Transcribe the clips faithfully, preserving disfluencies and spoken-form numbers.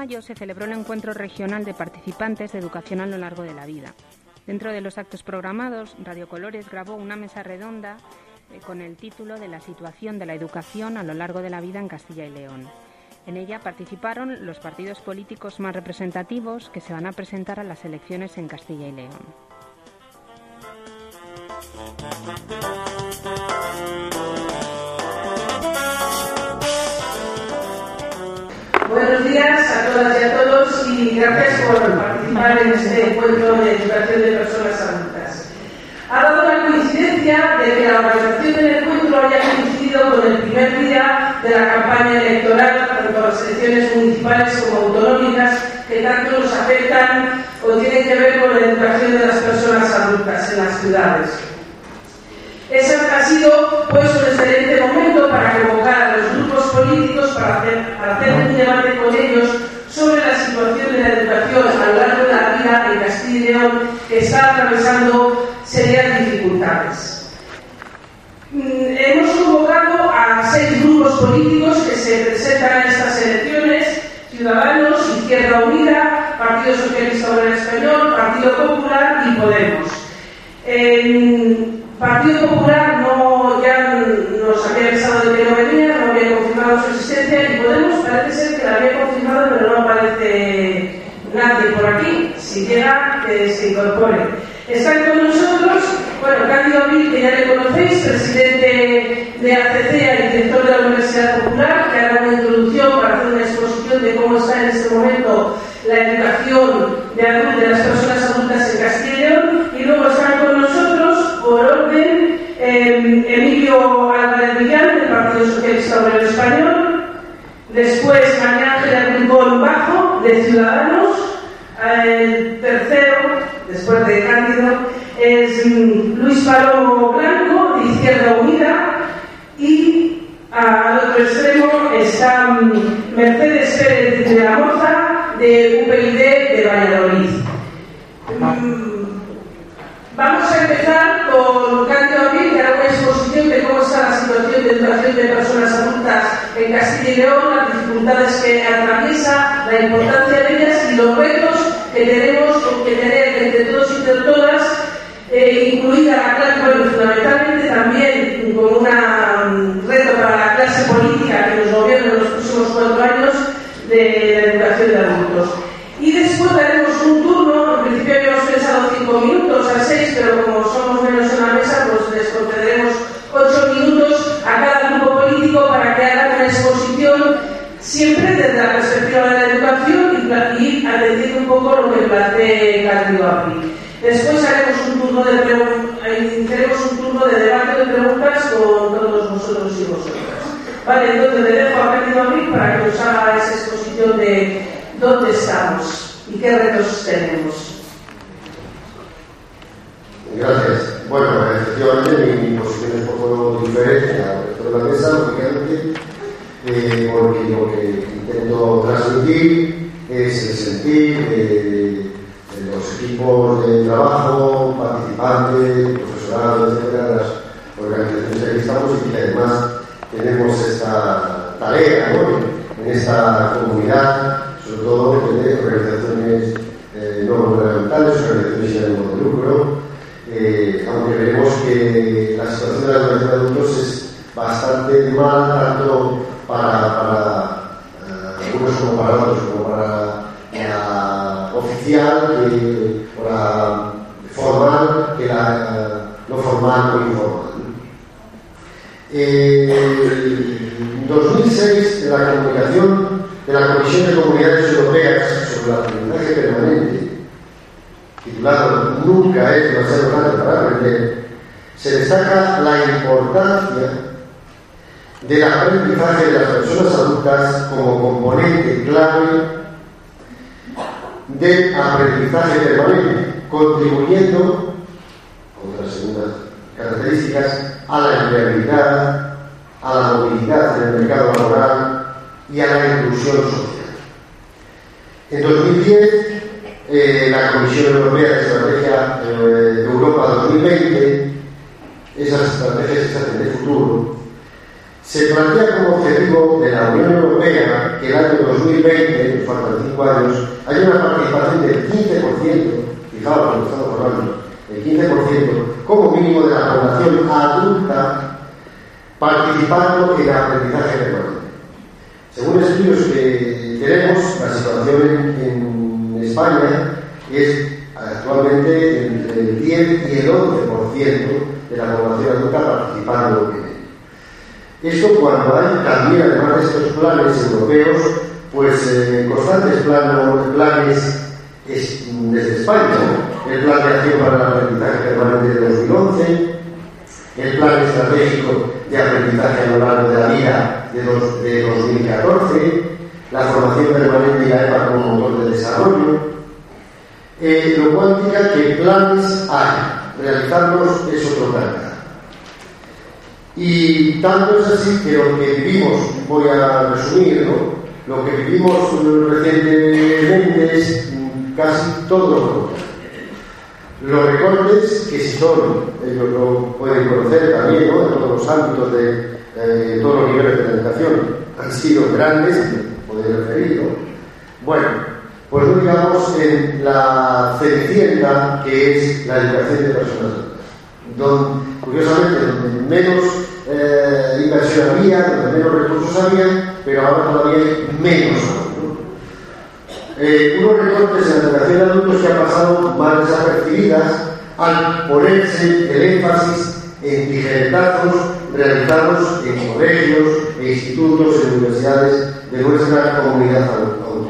mayo se celebró el Encuentro Regional de Participantes de Educación a lo Largo de la Vida. Dentro de los actos programados, Radio Colores grabó una mesa redonda eh, con el título de La situación de la educación a lo largo de la vida en Castilla y León. En ella participaron los partidos políticos más representativos que se van a presentar a las elecciones en Castilla y León. Buenos días a todas y a todos y gracias por participar en este encuentro de educación de personas adultas. Ha dado la coincidencia de que la organización del encuentro haya coincidido con el primer día de la campaña electoral, tanto las elecciones municipales como autonómicas, que tanto nos afectan o tienen que ver con la educación de las personas adultas en las ciudades. Ese ha sido pues un excelente momento para convocar a los grupos políticos para hacer, para hacer un debate con ellos sobre la situación de la educación a lo largo de la vida en Castilla y León, que está atravesando serias dificultades. Hemos convocado a seis grupos políticos que se presentan en estas elecciones: Ciudadanos, Izquierda Unida, Partido Socialista Obrero Español, Partido Popular y Podemos. En Partido Popular no, ya nos había avisado de que no venía, no había confirmado su existencia, y Podemos parece ser que la había confirmado, pero no aparece nadie por aquí. Si llega, que se incorpore. Están con nosotros, bueno, Cándido Abril, que ya le conocéis, presidente de A C C A y director de la Universidad Popular, que hará una introducción para hacer una exposición de cómo está en este momento la educación de, adultos, de las personas adultas en Castilla y León. Y luego están con nosotros, por orden, eh, Emilio Álvarez Millán, del Partido Socialista Obrero Español. Después, María Ángela Rincón Bajo, de Ciudadanos. El tercero, después de Cándido, es Luis Palomo Blanco, de Izquierda Unida. Y al otro extremo está Mercedes Pérez de la Moza, de U P y D de Valladolid. Vamos a empezar con Cándido Abril, que hará una exposición de cómo está la situación de educación de personas adultas en Castilla y León, las dificultades que atraviesa, la importancia de ellas y los retos que tenemos que tener entre todos y entre todas, eh, incluida la clase, bueno, fundamentalmente también con un reto para la clase política que nos gobierna en los próximos cuatro años de la educación de adultos. Y después daremos un turno. En principio habíamos pensado cinco minutos a seis, pero como somos menos en la mesa, pues les concederemos ocho minutos a cada grupo político para que hagan una exposición siempre desde la perspectiva de la educación y atendiendo un poco lo que plantee Cándido Abril. Después haremos un turno de haremos un turno de debate de preguntas con todos vosotros y vosotras. Vale, entonces le dejo a Cándido Abril para que nos haga esa exposición de dónde estamos y qué retos tenemos. Gracias. Bueno, efectivamente mi, mi posición es un poco diferente a la de la mesa, lógicamente, eh, porque lo que intento transmitir es el sentir de, de los equipos de trabajo, participantes, profesorado, etcétera, de las organizaciones que aquí estamos, y que además tenemos esta tarea, ¿no?, en esta comunidad, sobre todo de organizaciones eh, no gubernamentales, organizaciones sin ánimo de lucro, eh, aunque veremos que la situación de la educación de adultos es bastante mala, tanto para, para eh, algunos como para otros, como para la oficial, que, o la formal, que la no formal o informal. En dos mil seis, de la comunicación de la Comisión de Comunidades Europeas sobre el aprendizaje permanente, titulado Nunca es demasiado tarde para aprender, se destaca la importancia del aprendizaje de las personas adultas como componente clave del aprendizaje permanente, contribuyendo, otras segundas características, a la empleabilidad, a la movilidad en el mercado laboral y a la inclusión social. En dos mil diez, eh, la Comisión Europea de Estrategia eh, Europa dos mil veinte, esas estrategias se hacen de futuro, Se plantea como objetivo de la Unión Europea que el año dos mil veinte, nos faltan cinco años, haya una participación del quince por ciento, fijaos lo que estamos hablando, el quince por ciento como mínimo de la población adulta participando en aprendizaje permanente. Según estudios que tenemos, la situación en, en España es actualmente entre el diez y el once por ciento de la población adulta participando en ello. Esto cuando hay también, además de estos planes europeos, pues eh, constantes planos, planes es, desde España, ¿no? El plan de acción para el aprendizaje permanente de dos mil once, el plan estratégico de aprendizaje a lo largo de la vida de, dos, de dos mil catorce, la formación permanente y la E P A como motor de desarrollo, eh, lo cual indica que planes hay, realizarlos es otro plan. Y tanto es así que lo que vivimos, voy a resumir, ¿no? Lo que vivimos recientemente es casi todo lo contrario. Los recortes, que si son, ellos lo pueden conocer también, ¿no? En todos los ámbitos, de eh, todos los niveles de la educación, han sido grandes, podéis referir, ¿no? Bueno, pues no digamos en la cenicienta que es la educación de personas adultas, donde, curiosamente, donde menos eh, inversión había, donde menos recursos había, pero ahora todavía hay menos. Eh, unos recortes en la educación de adultos que han pasado más desapercibidas al ponerse el énfasis en tijeretazos realizados en colegios e institutos e universidades de nuestra comunidad autónoma.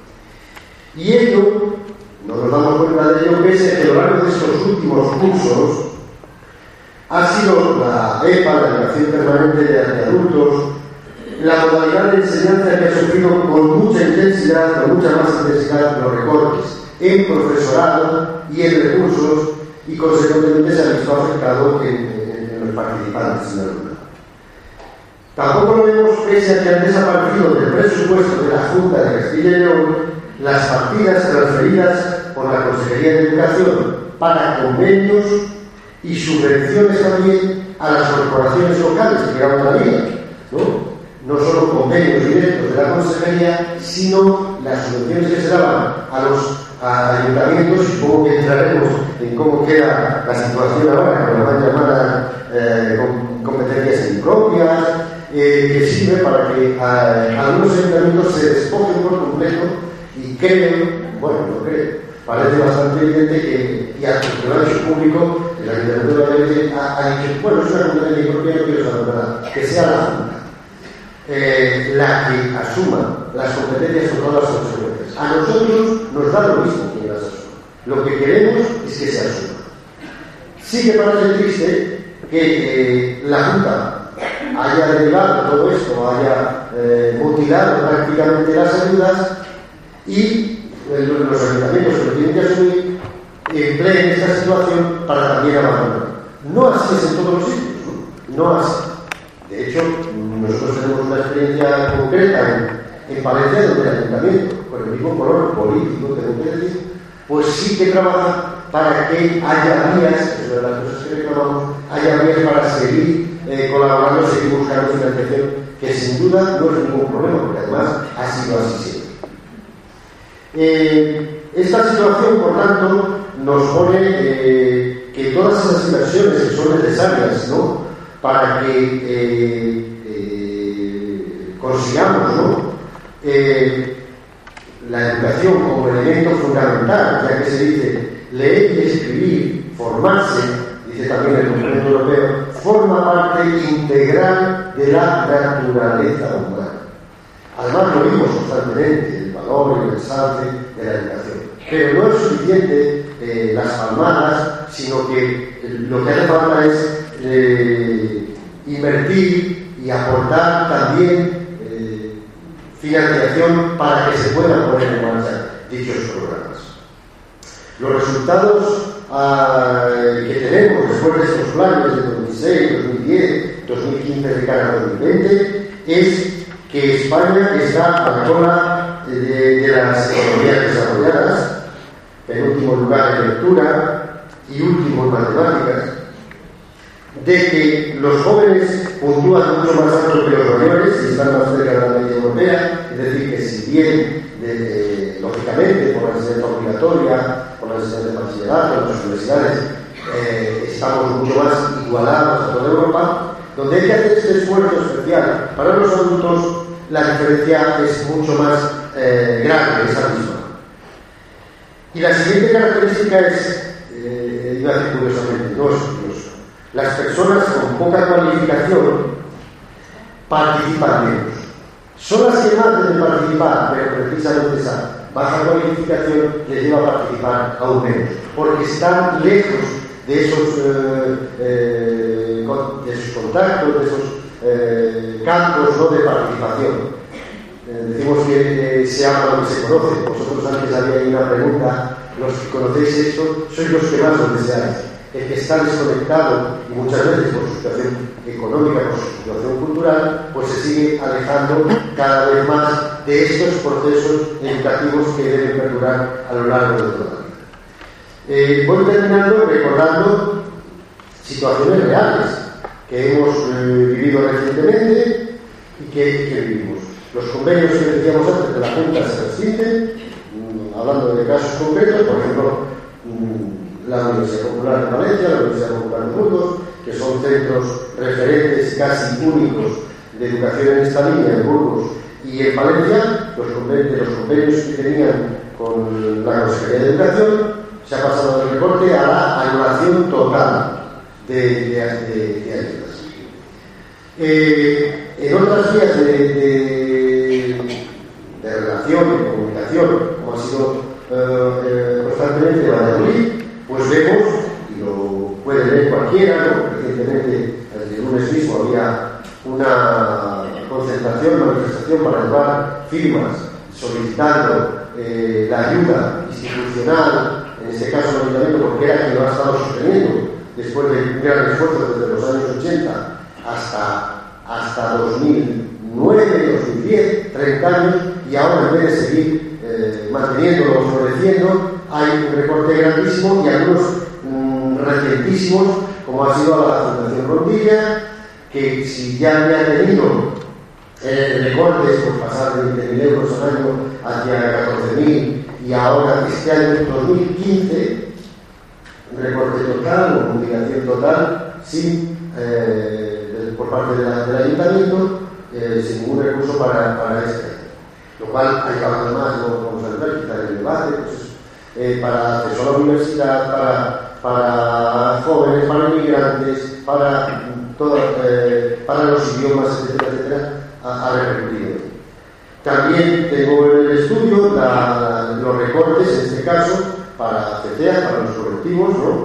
Y ello, no nos damos cuenta de ello, pese a que a lo largo de estos últimos cursos ha sido la E P A, la educación permanente de adultos, la modalidad de enseñanza que ha sufrido con mucha intensidad, con mucha más intensidad, los recortes en profesorado y en recursos, y consecuentemente se ha visto afectado en, en, en los participantes en la alumnado. Tampoco lo vemos pese a que han desaparecido del presupuesto de la Junta de Castilla y León las partidas transferidas por la Consejería de Educación para convenios y subvenciones también a las corporaciones locales que llevan la vida, ¿no? No solo convenios directos de la Consejería, sino las subvenciones que se daban a los a ayuntamientos, y supongo que entraremos en cómo queda la situación ahora, con la llamada eh, con competencias impropias, eh, que sirve para que a, algunos ayuntamientos se despojen por completo y creen, bueno, no creo, parece bastante evidente que, y al funcionario público, el ayuntamiento de Valladolid ha, ha dicho, bueno, es una competencia impropia, no quiero saber nada, que sea la Junta Eh, la que asuma las competencias con todas las consecuencias. A nosotros nos da lo mismo que las asuma. Lo que queremos es que se asuma. Sí que parece triste que eh, la Junta haya derivado todo esto, haya eh, mutilado prácticamente las ayudas, y eh, los ayuntamientos que lo tienen que asumir empleen esta situación para también abandonar. No así es en todos los sitios, no, no así. De hecho, nosotros tenemos una experiencia concreta en, en Palencia, donde el ayuntamiento, con el mismo color político, tengo que decir, pues sí que trabaja para que haya vías, es una de las cosas que reclamamos, haya vías para seguir eh, colaborando, seguir buscando financiación, que sin duda no es ningún problema, porque además ha sido así siempre. Eh, esta situación, por tanto, nos pone eh, que todas esas inversiones que son necesarias, ¿no?, para que eh, eh, consigamos, ¿no?, eh, la educación como elemento fundamental, ya que se dice leer y escribir, formarse, dice también el documento europeo, forma parte integral de la naturaleza humana. Además lo vimos constantemente, el valor y el ensalce de la educación. Pero no es suficiente eh, las palmadas, sino que lo que hace falta es Eh, invertir y aportar también eh, financiación para que se puedan poner en marcha dichos programas. Los resultados uh, que tenemos después de estos planes de dos mil seis, dos mil diez, dos mil quince de cara a dos mil veinte es que España está a la cola de, de las economías desarrolladas, en último lugar en lectura y último en matemáticas. de que los jóvenes puntúan mucho más alto que los mayores y están más cerca de la media europea, es decir, que si bien, de, de, lógicamente, por la enseñanza obligatoria, por la enseñanza de bachillerato, en las universidades, eh, estamos mucho más igualados a toda Europa, donde hay que hacer este esfuerzo especial para los adultos, la diferencia es mucho más eh, grande, esa misma. Y la siguiente característica es, eh, iba a decir curiosamente, no es curioso, las personas con poca cualificación participan menos. Son las que más deben participar, pero precisamente esa baja cualificación les lleva a participar aún menos, porque están lejos de esos, eh, eh, de esos contactos, de esos eh, campos, ¿no?, de participación. Eh, decimos que eh, se habla lo que se conoce. Vosotros antes había una pregunta, los que conocéis esto, sois los que más lo deseáis. El que está desconectado y muchas veces por su situación económica, por su situación cultural, pues se sigue alejando cada vez más de estos procesos educativos que deben perdurar a lo largo de toda la vida. Eh, voy terminando recordando situaciones reales que hemos eh, vivido recientemente y que, que vivimos. Los convenios que decíamos antes de la Junta se rescinden, mmm, hablando de casos concretos, por ejemplo, mmm, la Universidad Popular de Valencia, la Universidad Popular de Burgos, que son centros referentes casi únicos de educación en esta línea en Burgos y en Valencia. Los convenios, los convenios que tenían con la Consejería de Educación, se ha pasado del recorte a la anulación total de, de, de, de ayudas. Eh, en otras vías de, de, de relación y de comunicación, como ha sido eh, constantemente de Valladolid, pues vemos, y lo puede leer cualquiera, ¿no? Recientemente, el lunes mismo, había una concentración, manifestación para llevar firmas solicitando eh, la ayuda institucional, en este caso el ayuntamiento, porque era quien lo ha estado sosteniendo después de un gran esfuerzo desde los años ochenta hasta, hasta dos mil nueve, dos mil diez, treinta años, y ahora en vez de seguir eh, manteniéndolo o floreciendo, hay un recorte grandísimo y algunos mmm, recientísimos, como ha sido la Fundación Rondilla, que si ya había tenido eh, recortes por pasar de veinte mil euros al año hacia catorce mil, y ahora este año dos mil quince, un recorte total o mutilación total, sin, eh, por parte de la, del ayuntamiento, eh, sin ningún recurso para, para este año. Lo cual ha llevado además, no vamos a ver, quizá en el debate, pues, eh, para acceso a la universidad, para, para jóvenes, para inmigrantes, para, todo, eh, para los idiomas, etcétera, etcétera, ha, ha repercutido. También tengo en el estudio la, los recortes, en este caso, para C C A, para los colectivos, ¿no?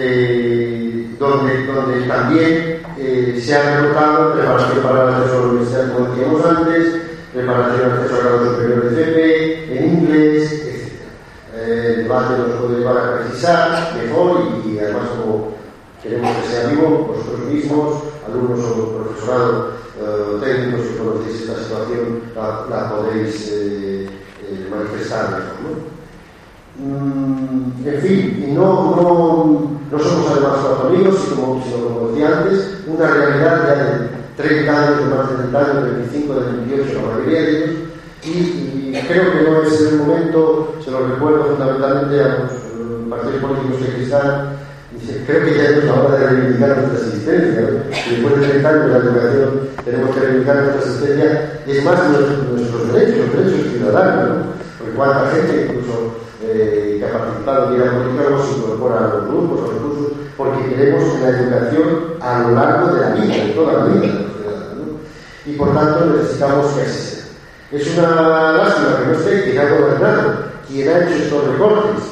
eh, donde, donde también eh, se ha recortado preparación para el acceso a la universidad, como decíamos antes, preparación al acceso a grado superior de F P, en inglés, etcétera. Eh, el debate nos puede llevar a precisar mejor y, y además, como queremos que sea vivo, vosotros mismos, alumnos o profesorado, Uh, técnicos que conocéis esta situación, la, la podéis eh, eh, manifestar mejor, ¿no? Mm, en fin, y no, no, no somos además cuatro amigos, sino, sino como decía antes, una realidad ya de treinta años, de más de treinta años, de veinticinco, de veintiocho, la mayoría de ellos, y, y creo que no es el momento, se lo recuerdo fundamentalmente a los partidos políticos que están. Creo que ya es la hora de reivindicar nuestra existencia, ¿no? Después de treinta años de la educación tenemos que reivindicar nuestra existencia, es más nuestros, nuestros derechos, los derechos ciudadanos, ¿no? Porque cuánta gente, incluso eh, que ha participado en vida política, no se incorpora a los grupos, a los cursos, porque queremos la educación a lo largo de la vida, de toda la vida de los ciudadanos, ¿no? Y por tanto necesitamos que así sea. Es una lástima que no esté quien ha gobernado, quien ha hecho estos recortes,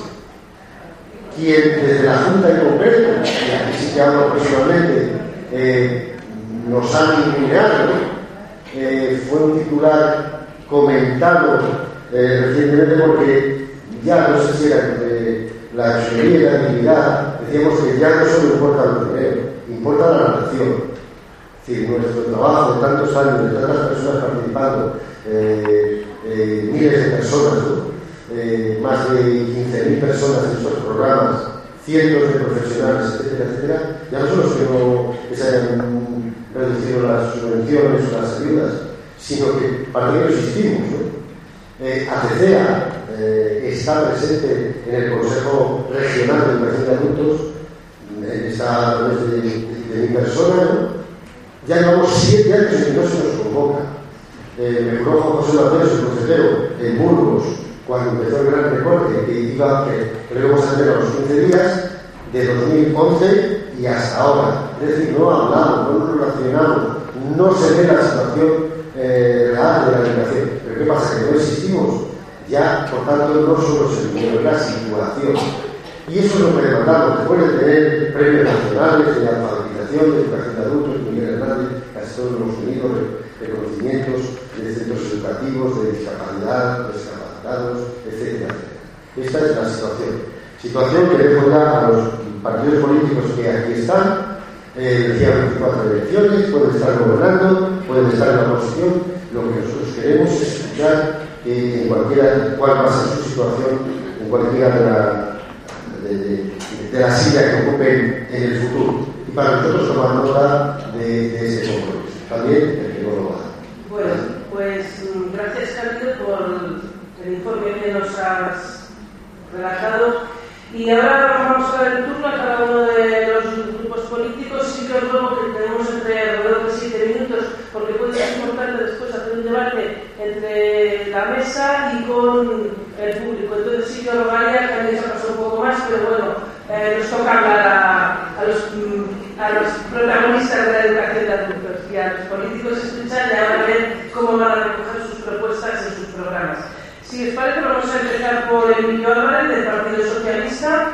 quien desde la Junta en concreto, y aquí sí que hablo personalmente, eh, nos han iluminado, ¿no? eh, fue un titular comentado eh, recientemente porque ya no sé si era entre la exonería y la dignidad, decíamos que ya no solo importa el dinero, importa la nación. Es decir, nuestro trabajo de tantos años, de tantas personas participando, eh, eh, miles de personas, ¿no? Eh, más de quince mil personas en estos programas, cientos de profesionales, etcétera, etcétera, ya no solo es que, no, que se hayan reducido las subvenciones o las ayudas, sino que para ello existimos, ¿no? Eh, ACECEA eh, está presente en el Consejo Regional de Educación de Adultos, eh, está a través de, de, de mi persona, ¿no? Ya llevamos siete años en que no se nos convoca. Eh, me conozco a José Mateos, el consejero, en Burgos, cuando empezó el gran recorte, que iba, que, que lo íbamos a tener a los quince días, de dos mil once y hasta ahora. Es decir, no hablamos, no nos relacionamos, no se ve la situación eh, real de la educación. Pero ¿qué pasa? Que no existimos. Ya, por tanto, no solo es el dinero, es la situación. Y eso es lo que demandamos. Después de tener premios nacionales de alfabetización, de educación de adultos, Miguel Hernández, casi todos los unidos de conocimientos, de centros educativos, de discapacidad, de discapacitados, etcétera, etcétera. Esta es la situación. Situación que dejo ya a los partidos políticos que aquí están. Eh, decía veinticuatro elecciones, pueden estar gobernando, pueden estar en la oposición. Lo que nosotros queremos es escuchar que en cualquiera, cuál va a ser su situación, en cualquiera de la De, de, de la silla que ocupen en el futuro, y para nosotros tomar nota de, de ese compromiso también el que no lo va. Bueno, pues gracias, Cándido, por el informe que nos has relatado, y ahora vamos a dar el turno a cada uno de los grupos políticos. Sí que os ruego que tenemos entre alrededor de siete minutos, porque puede ser importante después hacer un debate entre la mesa y con el público. Entonces sí que os rogaría que a mí se pasó un poco más, pero bueno, eh, nos toca hablar a, a, los, a los protagonistas de la educación de adultos, y a los políticos escuchar y ahora ver cómo van a recoger sus propuestas en sus programas. Si os parece, vamos a empezar por Emilio Álvarez, del Partido Socialista,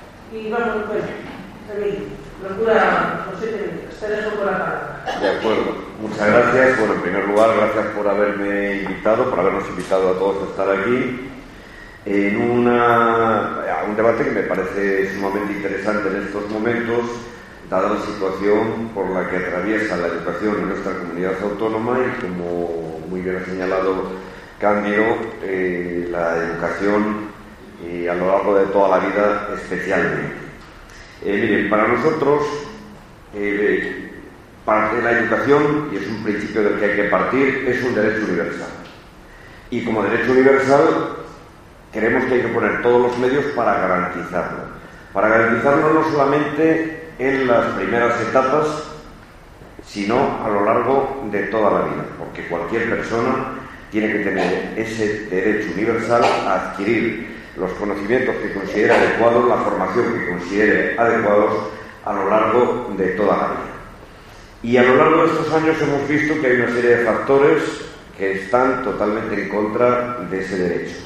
y vamos, bueno, Emilio, procura los siete minutos, te dejo por la palabra. De acuerdo, muchas gracias. Bueno, en primer lugar, gracias por haberme invitado, por habernos invitado a todos a estar aquí en una, un debate que me parece sumamente interesante en estos momentos, dada la situación por la que atraviesa la educación en nuestra comunidad autónoma y, como muy bien ha señalado Cándido, eh, la educación eh, a lo largo de toda la vida especialmente. Eh, miren, para nosotros, eh, parte de la educación, y es un principio del que hay que partir, es un derecho universal. Y como derecho universal, creemos que hay que poner todos los medios para garantizarlo. Para garantizarlo no solamente en las primeras etapas, sino a lo largo de toda la vida, porque cualquier persona tiene que tener ese derecho universal a adquirir los conocimientos que considere adecuados, la formación que considere adecuados a lo largo de toda la vida. Y a lo largo de estos años hemos visto que hay una serie de factores que están totalmente en contra de ese derecho.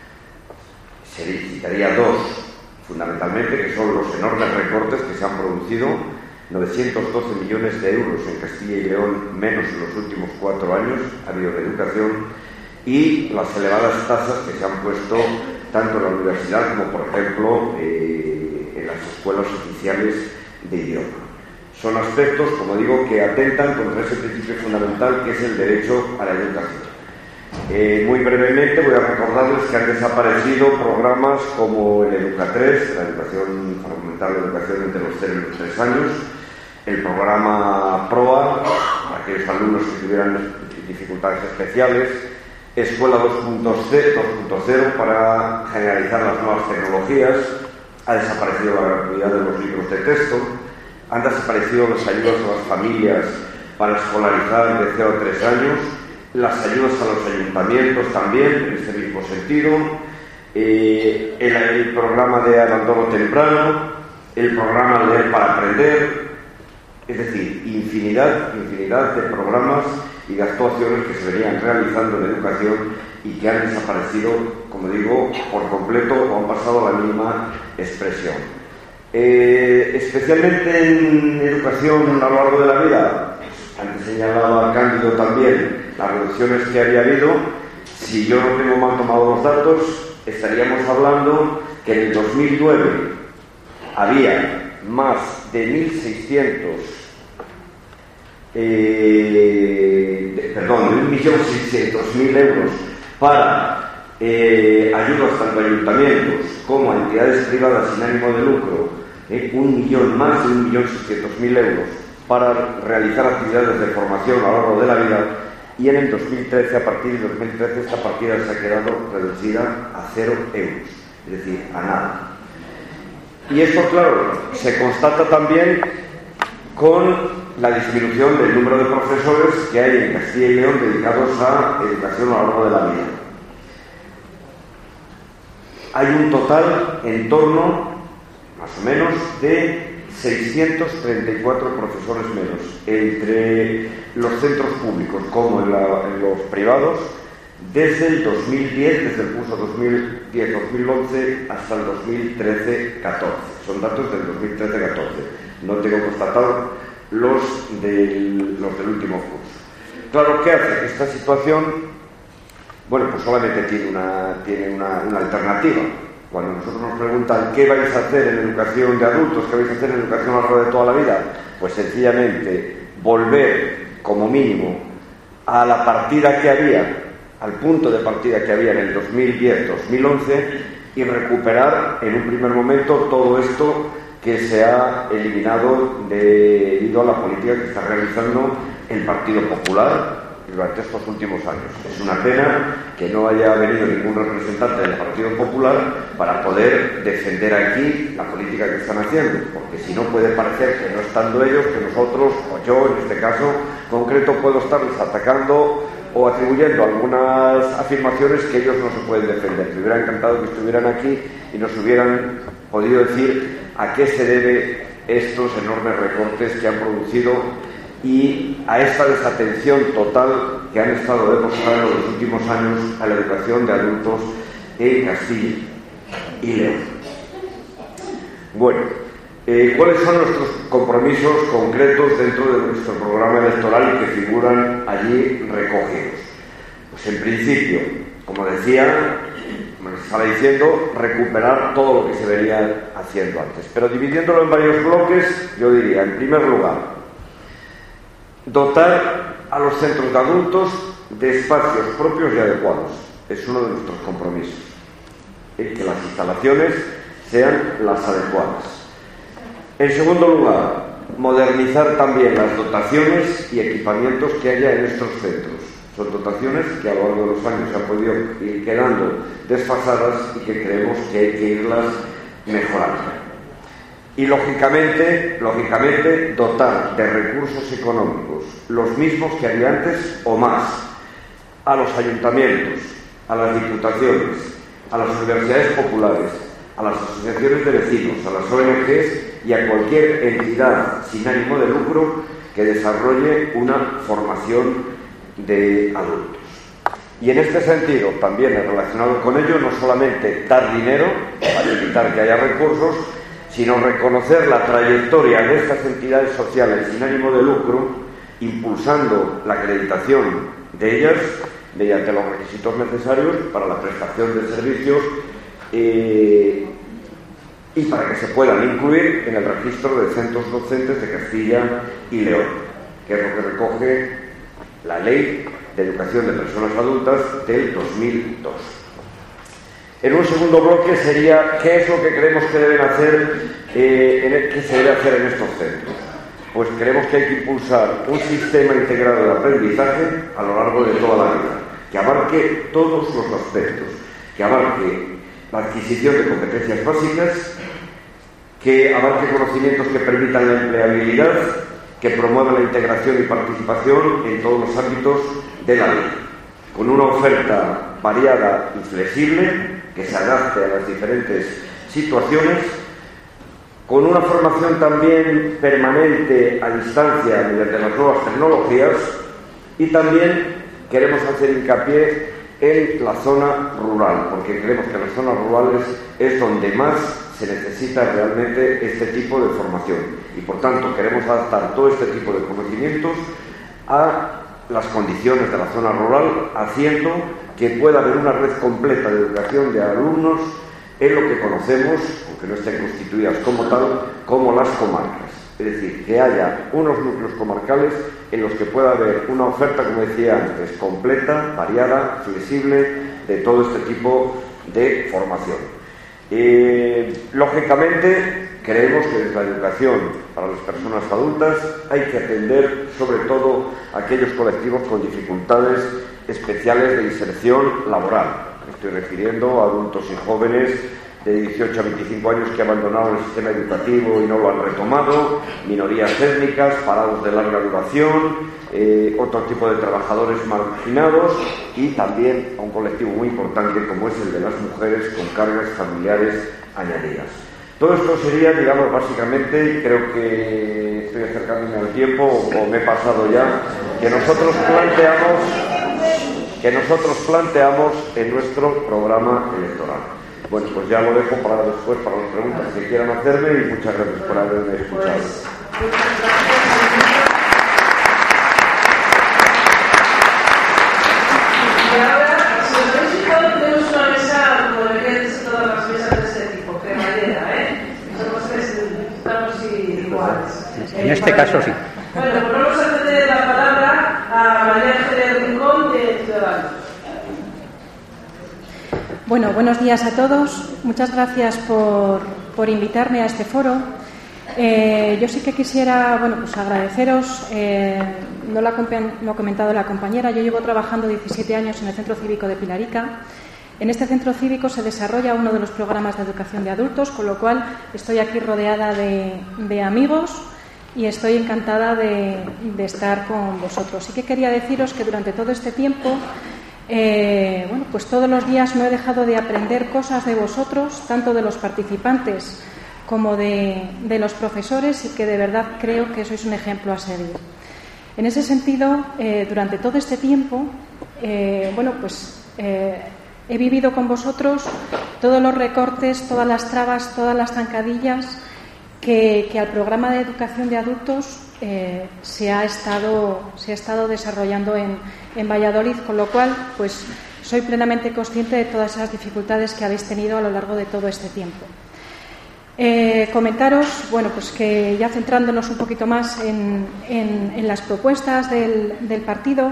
Se citaría dos, fundamentalmente, que son los enormes recortes que se han producido, novecientos doce millones de euros en Castilla y León, menos en los últimos cuatro años, ha habido de educación, y las elevadas tasas que se han puesto tanto en la universidad como, por ejemplo, eh, en las escuelas oficiales de idioma. Son aspectos, como digo, que atentan contra ese principio fundamental que es el derecho a la educación. Eh, muy brevemente voy a recordarles que han desaparecido programas como el Educa tres, la educación, para aumentar la educación entre los cero y los tres años, el programa PROA, para aquellos alumnos que tuvieran dificultades especiales, Escuela dos punto cero para generalizar las nuevas tecnologías, ha desaparecido la gratuidad de los libros de texto, han desaparecido las ayudas a las familias para escolarizar de cero a tres años, las ayudas a los ayuntamientos también, en este mismo sentido, eh, el, el programa de abandono temprano, el programa Leer para Aprender, es decir, infinidad, infinidad de programas y de actuaciones que se venían realizando en educación y que han desaparecido, como digo, por completo o han pasado a la mínima expresión. Eh, especialmente en educación a lo largo de la vida, antes señalaba Cándido también las reducciones que había habido. Si yo no tengo mal tomado los datos, estaríamos hablando que en el dos mil nueve había más de mil seiscientos eh, de, perdón, de un millón seiscientos mil euros para eh, ayudas tanto a ayuntamientos como a entidades privadas sin ánimo de lucro ¿eh? un millón más de un millón seiscientos mil euros para realizar actividades de formación a lo largo de la vida, y en el dos mil trece, a partir de dos mil trece, esta partida se ha quedado reducida a cero euros, es decir, a nada. Y esto, claro, se constata también con la disminución del número de profesores que hay en Castilla y León dedicados a educación a lo largo de la vida. Hay un total en torno, más o menos, de seiscientos treinta y cuatro profesores menos entre los centros públicos como en, la, en los privados desde el dos mil diez, desde el curso dos mil diez dos mil once hasta el dos mil trece catorce. Son datos del dos mil trece catorce. No tengo constatado los del, los del último curso. Claro, ¿qué hace? Esta situación, bueno, pues solamente tiene una, tiene una, una alternativa. Cuando nosotros nos preguntan qué vais a hacer en educación de adultos, qué vais a hacer en educación a lo largo de toda la vida, pues sencillamente volver como mínimo a la partida que había, al punto de partida que había en el dos mil diez dos mil once, y recuperar en un primer momento todo esto que se ha eliminado debido a la política que está realizando el Partido Popular durante estos últimos años. Es una pena que no haya venido ningún representante del Partido Popular para poder defender aquí la política que están haciendo, porque si no puede parecer que no estando ellos, que nosotros, o yo en este caso concreto, puedo estarles atacando o atribuyendo algunas afirmaciones que ellos no se pueden defender. Me hubiera encantado que estuvieran aquí y nos hubieran podido decir a qué se debe estos enormes recortes que han producido y a esta desatención total que han estado demostrando en los últimos años a la educación de adultos en Castilla y León. Bueno, eh, ¿cuáles son nuestros compromisos concretos dentro de nuestro programa electoral que figuran allí recogidos? Pues en principio, como decía, como les estaba diciendo, recuperar todo lo que se venía haciendo antes. Pero dividiéndolo en varios bloques, yo diría, en primer lugar, dotar a los centros de adultos de espacios propios y adecuados. Es uno de nuestros compromisos. ¿Eh? Que las instalaciones sean las adecuadas. En segundo lugar, modernizar también las dotaciones y equipamientos que haya en estos centros. Son dotaciones que a lo largo de los años se han podido ir quedando desfasadas y que creemos que hay que irlas mejorando. Y lógicamente, lógicamente dotar de recursos económicos, los mismos que había antes o más, a los ayuntamientos, a las diputaciones, a las universidades populares, a las asociaciones de vecinos, a las O N Ges y a cualquier entidad sin ánimo de lucro que desarrolle una formación de adultos. Y en este sentido, también relacionado con ello, no solamente dar dinero para evitar que haya recursos, sino reconocer la trayectoria de estas entidades sociales sin ánimo de lucro, impulsando la acreditación de ellas mediante los requisitos necesarios para la prestación de servicios eh, y para que se puedan incluir en el registro de centros docentes de Castilla y León, que es lo que recoge la Ley de Educación de Personas Adultas del dos mil dos. En un segundo bloque sería qué es lo que creemos que deben hacer, eh, en el, qué se debe hacer en estos centros. Pues creemos que hay que impulsar un sistema integrado de aprendizaje a lo largo de toda la vida, que abarque todos los aspectos, que abarque la adquisición de competencias básicas, que abarque conocimientos que permitan la empleabilidad, que promueva la integración y participación en todos los ámbitos de la vida, con una oferta variada y flexible que se adapte a las diferentes situaciones, con una formación también permanente a distancia mediante las nuevas tecnologías, y también queremos hacer hincapié en la zona rural, porque creemos que en las zonas rurales es donde más se necesita realmente este tipo de formación, y por tanto queremos adaptar todo este tipo de conocimientos a las condiciones de la zona rural, haciendo que pueda haber una red completa de educación de alumnos en lo que conocemos, aunque no estén constituidas como tal, como las comarcas. Es decir, que haya unos núcleos comarcales en los que pueda haber una oferta, como decía antes, completa, variada, flexible, de todo este tipo de formación. Eh, lógicamente, creemos que desde la educación para las personas adultas hay que atender sobre todo a aquellos colectivos con dificultades especiales de inserción laboral. Me estoy refiriendo a adultos y jóvenes de dieciocho a veinticinco años que abandonaron el sistema educativo y no lo han retomado, minorías étnicas, parados de larga duración, eh, otro tipo de trabajadores marginados y también a un colectivo muy importante como es el de las mujeres con cargas familiares añadidas. Todo esto sería, digamos, básicamente, creo que estoy acercándome al tiempo o me he pasado ya, que nosotros planteamos, que nosotros planteamos en nuestro programa electoral. Bueno, pues ya lo dejo para después, para las preguntas que quieran hacerme y muchas gracias por haberme escuchado. Y ahora, si os habéis fijado, tenemos una mesa, como deberían ser todas las mesas de este tipo, cremallera, ¿eh? Somos tres, estamos iguales. En este caso sí. Bueno, pues vamos a ceder la palabra a María Ángeles Rincón de Ciudadanos. Bueno, buenos días a todos. Muchas gracias por, por invitarme a este foro. Eh, yo sí que quisiera, bueno, pues agradeceros. Eh, no lo ha, lo ha comentado la compañera. Yo llevo trabajando diecisiete años en el Centro Cívico de Pilarica. En este centro cívico se desarrolla uno de los programas de educación de adultos, con lo cual estoy aquí rodeada de, de amigos y estoy encantada de, de estar con vosotros. Sí que quería deciros que durante todo este tiempo Eh, bueno, pues todos los días no he dejado de aprender cosas de vosotros, tanto de los participantes como de, de los profesores, y que de verdad creo que sois un ejemplo a seguir. En ese sentido, eh, durante todo este tiempo, eh, bueno, pues eh, he vivido con vosotros todos los recortes, todas las trabas, todas las zancadillas que, que al programa de educación de adultos eh, se ha estado, se ha estado desarrollando en en Valladolid, con lo cual pues soy plenamente consciente de todas esas dificultades que habéis tenido a lo largo de todo este tiempo. Eh, comentaros, bueno, pues que ya centrándonos un poquito más en, en, en las propuestas del, del partido,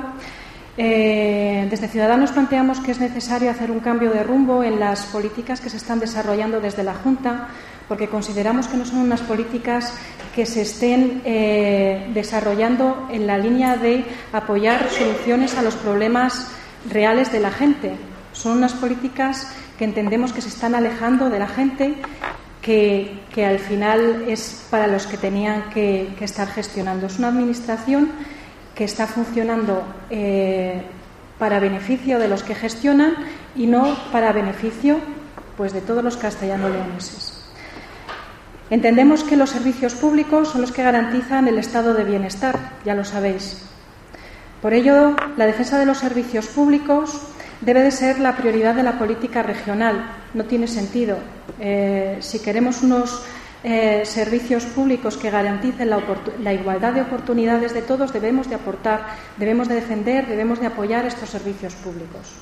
eh, desde Ciudadanos planteamos que es necesario hacer un cambio de rumbo en las políticas que se están desarrollando desde la Junta, porque consideramos que no son unas políticas que se estén eh, desarrollando en la línea de apoyar soluciones a los problemas reales de la gente. Son unas políticas que entendemos que se están alejando de la gente, que, que al final es para los que tenían que, que estar gestionando. Es una administración que está funcionando eh, para beneficio de los que gestionan y no para beneficio pues de todos los castellano-leoneses. Entendemos que los servicios públicos son los que garantizan el estado de bienestar, ya lo sabéis. Por ello, la defensa de los servicios públicos debe de ser la prioridad de la política regional. No tiene sentido. Eh, si queremos unos eh, servicios públicos que garanticen la, la igualdad de oportunidades de todos, debemos de aportar, debemos de defender, debemos de apoyar estos servicios públicos.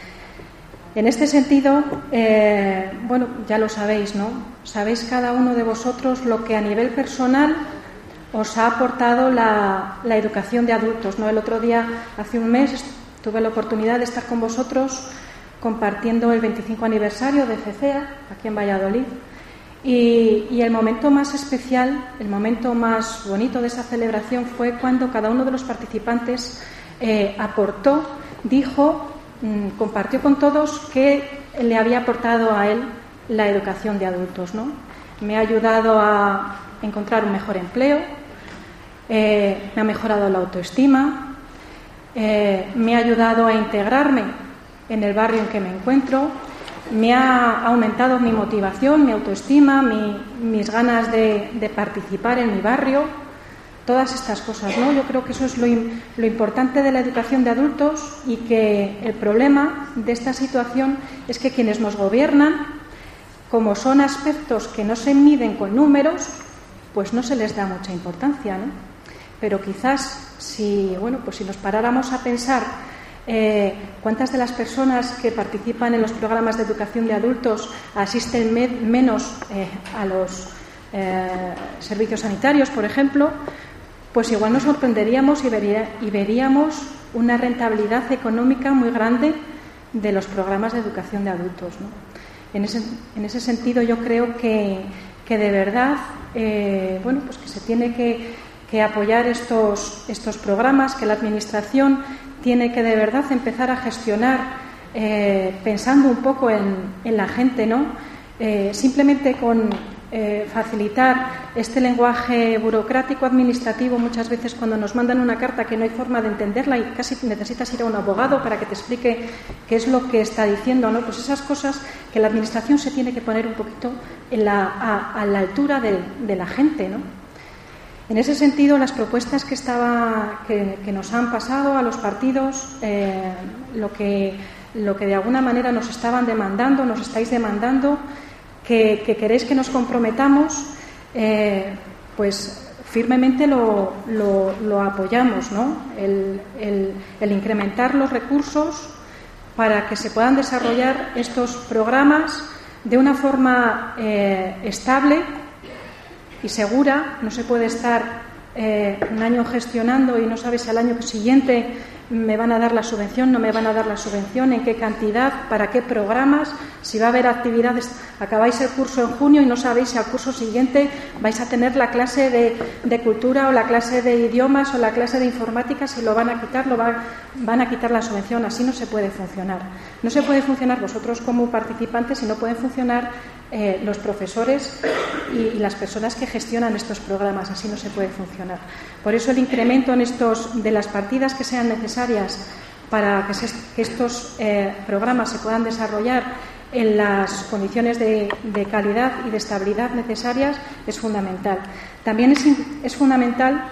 En este sentido, eh, bueno, ya lo sabéis, ¿no? Sabéis cada uno de vosotros lo que a nivel personal os ha aportado la, la educación de adultos, ¿no? El otro día, hace un mes, tuve la oportunidad de estar con vosotros compartiendo el veinticinco aniversario de FECEA, aquí en Valladolid, y, y el momento más especial, el momento más bonito de esa celebración fue cuando cada uno de los participantes eh, aportó, dijo, compartió con todos que le había aportado a él la educación de adultos, ¿no? Me ha ayudado a encontrar un mejor empleo, eh, me ha mejorado la autoestima, eh, me ha ayudado a integrarme en el barrio en que me encuentro, me ha aumentado mi motivación, mi autoestima, mi, mis ganas de, de participar en mi barrio. Todas estas cosas, ¿no? Yo creo que eso es lo, lo importante de la educación de adultos, y que el problema de esta situación es que quienes nos gobiernan, como son aspectos que no se miden con números, pues no se les da mucha importancia, ¿no? Pero quizás si, bueno, pues si nos paráramos a pensar eh, cuántas de las personas que participan en los programas de educación de adultos asisten me menos eh, a los eh, servicios sanitarios, por ejemplo, pues igual nos sorprenderíamos y, vería, y veríamos una rentabilidad económica muy grande de los programas de educación de adultos, ¿no? En ese, en ese sentido, yo creo que, que de verdad, eh, bueno, pues que se tiene que, que apoyar estos, estos programas, que la Administración tiene que de verdad empezar a gestionar eh, pensando un poco en, en la gente, ¿no? Eh, simplemente con eh, facilitar este lenguaje burocrático administrativo, muchas veces cuando nos mandan una carta que no hay forma de entenderla y casi necesitas ir a un abogado para que te explique qué es lo que está diciendo, ¿no? Pues esas cosas que la Administración se tiene que poner un poquito en la, a, a la altura de, de la gente, ¿no? En ese sentido, las propuestas que, estaba, que, que nos han pasado a los partidos, eh, lo, que, lo que de alguna manera nos estaban demandando, nos estáis demandando, que, que queréis que nos comprometamos, eh, pues firmemente lo, lo, lo apoyamos, ¿no? El, el, el incrementar los recursos para que se puedan desarrollar estos programas de una forma eh, estable y segura. No se puede estar eh, un año gestionando y no sabes si al año siguiente me van a dar la subvención, no me van a dar la subvención, en qué cantidad, para qué programas, si va a haber actividades. Acabáis el curso en junio y no sabéis si al curso siguiente vais a tener la clase de, de cultura o la clase de idiomas o la clase de informática, si lo van a quitar, lo va, van a quitar la subvención. Así no se puede funcionar. No se puede funcionar vosotros como participantes y no pueden funcionar eh, los profesores y, y las personas que gestionan estos programas. Así no se puede funcionar. Por eso el incremento en estos de las partidas que sean necesarias para que, se, que estos eh, programas se puedan desarrollar en las condiciones de, de calidad y de estabilidad necesarias es fundamental. También es, es fundamental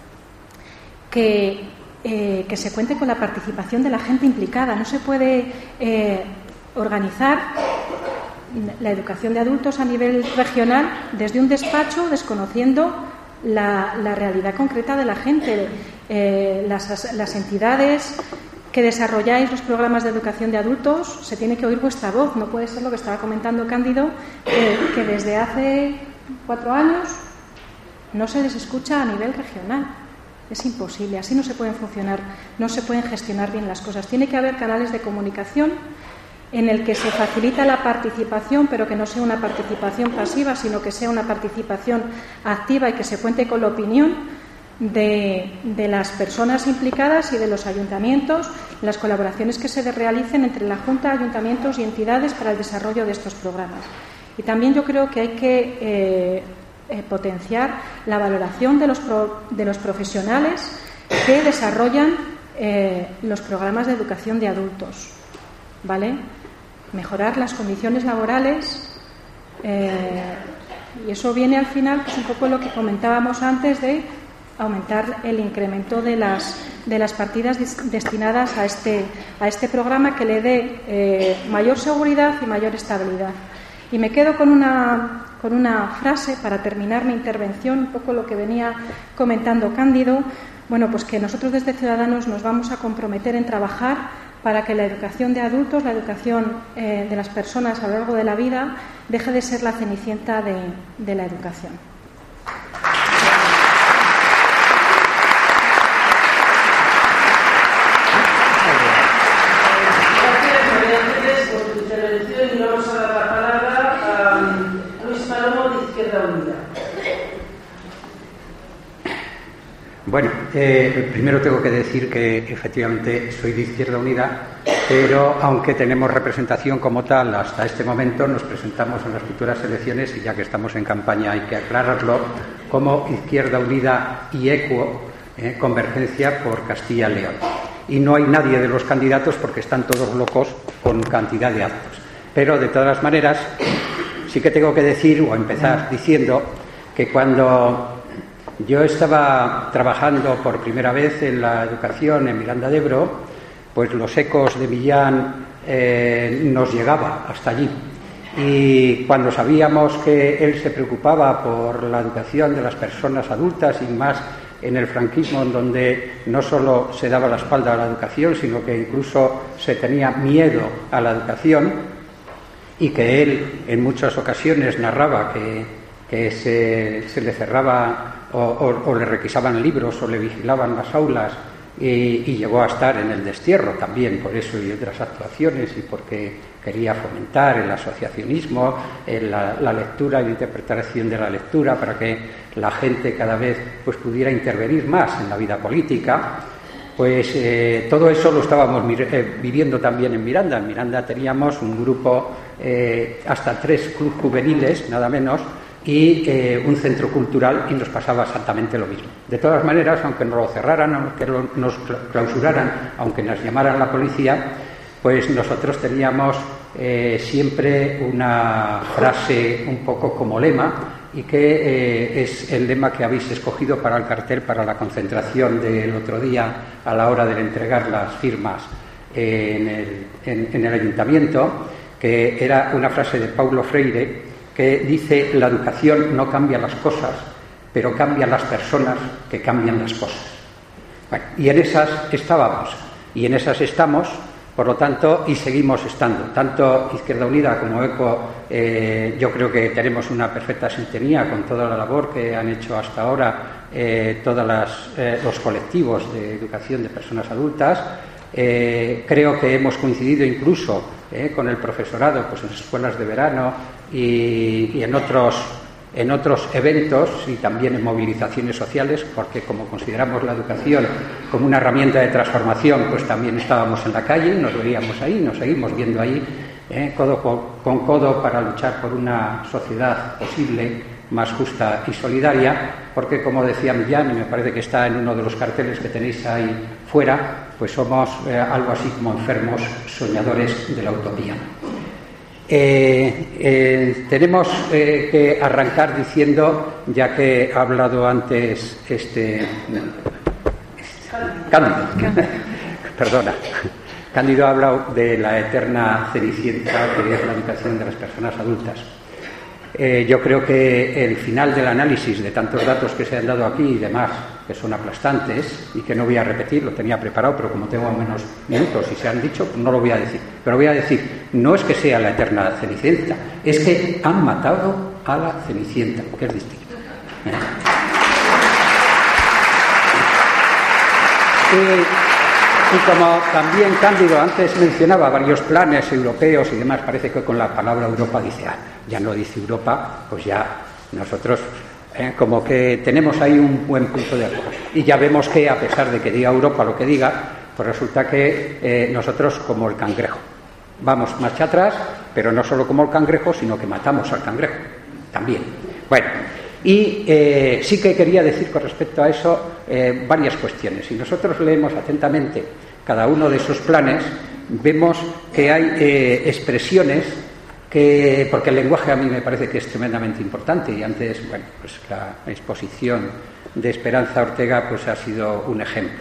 que, eh, que se cuente con la participación de la gente implicada. No se puede eh, organizar la educación de adultos a nivel regional desde un despacho, desconociendo la, la realidad concreta de la gente. Eh, las, las entidades que desarrolláis los programas de educación de adultos, se tiene que oír vuestra voz. No puede ser lo que estaba comentando Cándido, eh, que desde hace cuatro años no se les escucha a nivel regional. Es imposible, así no se pueden funcionar, no se pueden gestionar bien las cosas. Tiene que haber canales de comunicación en el que se facilita la participación, pero que no sea una participación pasiva, sino que sea una participación activa y que se cuente con la opinión De, de las personas implicadas y de los ayuntamientos, las colaboraciones que se realicen entre la Junta, ayuntamientos y entidades para el desarrollo de estos programas. Y también yo creo que hay que eh, eh, potenciar la valoración de los, pro, de los profesionales que desarrollan eh, los programas de educación de adultos, ¿vale? Mejorar las condiciones laborales, eh, y eso viene al final, pues un poco lo que comentábamos antes de aumentar el incremento de las, de las partidas destinadas a este, a este programa, que le dé eh, mayor seguridad y mayor estabilidad. Y me quedo con una, con una frase para terminar mi intervención, un poco lo que venía comentando Cándido. Bueno, pues que nosotros desde Ciudadanos nos vamos a comprometer en trabajar para que la educación de adultos, la educación eh, de las personas a lo largo de la vida, deje de ser la cenicienta de, de la educación. Y vamos a dar la palabra a Luis Palomo de Izquierda Unida. Bueno, eh, primero tengo que decir que efectivamente soy de Izquierda Unida, pero aunque tenemos representación como tal hasta este momento, nos presentamos en las futuras elecciones, y ya que estamos en campaña hay que aclararlo, como Izquierda Unida y Equo, eh, Convergencia por Castilla y León. Y no hay nadie de los candidatos porque están todos locos con cantidad de actos. Pero, de todas las maneras, sí que tengo que decir, o empezar diciendo, que cuando yo estaba trabajando por primera vez en la educación en Miranda de Ebro, pues los ecos de Millán eh, nos llegaba hasta allí. Y cuando sabíamos que él se preocupaba por la educación de las personas adultas, y más en el franquismo, en donde no solo se daba la espalda a la educación, sino que incluso se tenía miedo a la educación, y que él en muchas ocasiones narraba que, que se, se le cerraba o, o, o le requisaban libros o le vigilaban las aulas y, y llegó a estar en el destierro también por eso y otras actuaciones, y porque quería fomentar el asociacionismo, el, la, la lectura y la interpretación de la lectura para que la gente cada vez pues, pudiera intervenir más en la vida política. Pues eh, todo eso lo estábamos eh, viviendo también en Miranda. En Miranda teníamos un grupo, eh, hasta tres clubes juveniles, nada menos, y eh, un centro cultural, y nos pasaba exactamente lo mismo. De todas maneras, aunque nos lo cerraran, aunque lo, nos clausuraran, aunque nos llamaran la policía, pues nosotros teníamos eh, siempre una frase un poco como lema, y que eh, es el lema que habéis escogido para el cartel, para la concentración del otro día a la hora de entregar las firmas eh, en, el, en, en el ayuntamiento, que era una frase de Paulo Freire que dice: la educación no cambia las cosas, pero cambia las personas que cambian las cosas. Bueno, y en esas estábamos, y en esas estamos. Por lo tanto, y seguimos estando, tanto Izquierda Unida como ECO, eh, yo creo que tenemos una perfecta sintonía con toda la labor que han hecho hasta ahora eh, todos eh, los colectivos de educación de personas adultas. Eh, creo que hemos coincidido incluso eh, con el profesorado pues, en escuelas de verano y, y en otros en otros eventos y también en movilizaciones sociales, porque como consideramos la educación como una herramienta de transformación, pues también estábamos en la calle, nos veíamos ahí, nos seguimos viendo ahí, eh, codo con codo para luchar por una sociedad posible, más justa y solidaria, porque como decía Millán, y me parece que está en uno de los carteles que tenéis ahí fuera, pues somos eh, algo así como enfermos soñadores de la utopía. Eh, eh, tenemos eh, que arrancar diciendo, ya que ha hablado antes este, este Cándido, perdona, Cándido ha hablado de la eterna cenicienta que es la educación de las personas adultas. Eh, yo creo que el final del análisis de tantos datos que se han dado aquí y demás, que son aplastantes y que no voy a repetir, lo tenía preparado, pero como tengo menos minutos y se han dicho, pues no lo voy a decir. Pero voy a decir, no es que sea la eterna Cenicienta, es que han matado a la Cenicienta, que es distinto. ¿Eh? Y, y como también Cándido antes mencionaba varios planes europeos y demás, parece que con la palabra Europa dice, ah, ya no dice Europa, pues ya nosotros eh, como que tenemos ahí un buen punto de acuerdo. Y ya vemos que a pesar de que diga Europa lo que diga, pues resulta que eh, nosotros como el cangrejo. Vamos marcha atrás, pero no solo como el cangrejo, sino que matamos al cangrejo también. Bueno, y eh, sí que quería decir con respecto a eso eh, varias cuestiones. Si nosotros leemos atentamente cada uno de esos planes, vemos que hay eh, expresiones que, porque el lenguaje a mí me parece que es tremendamente importante, y antes, bueno, pues la exposición de Esperanza Ortega pues ha sido un ejemplo.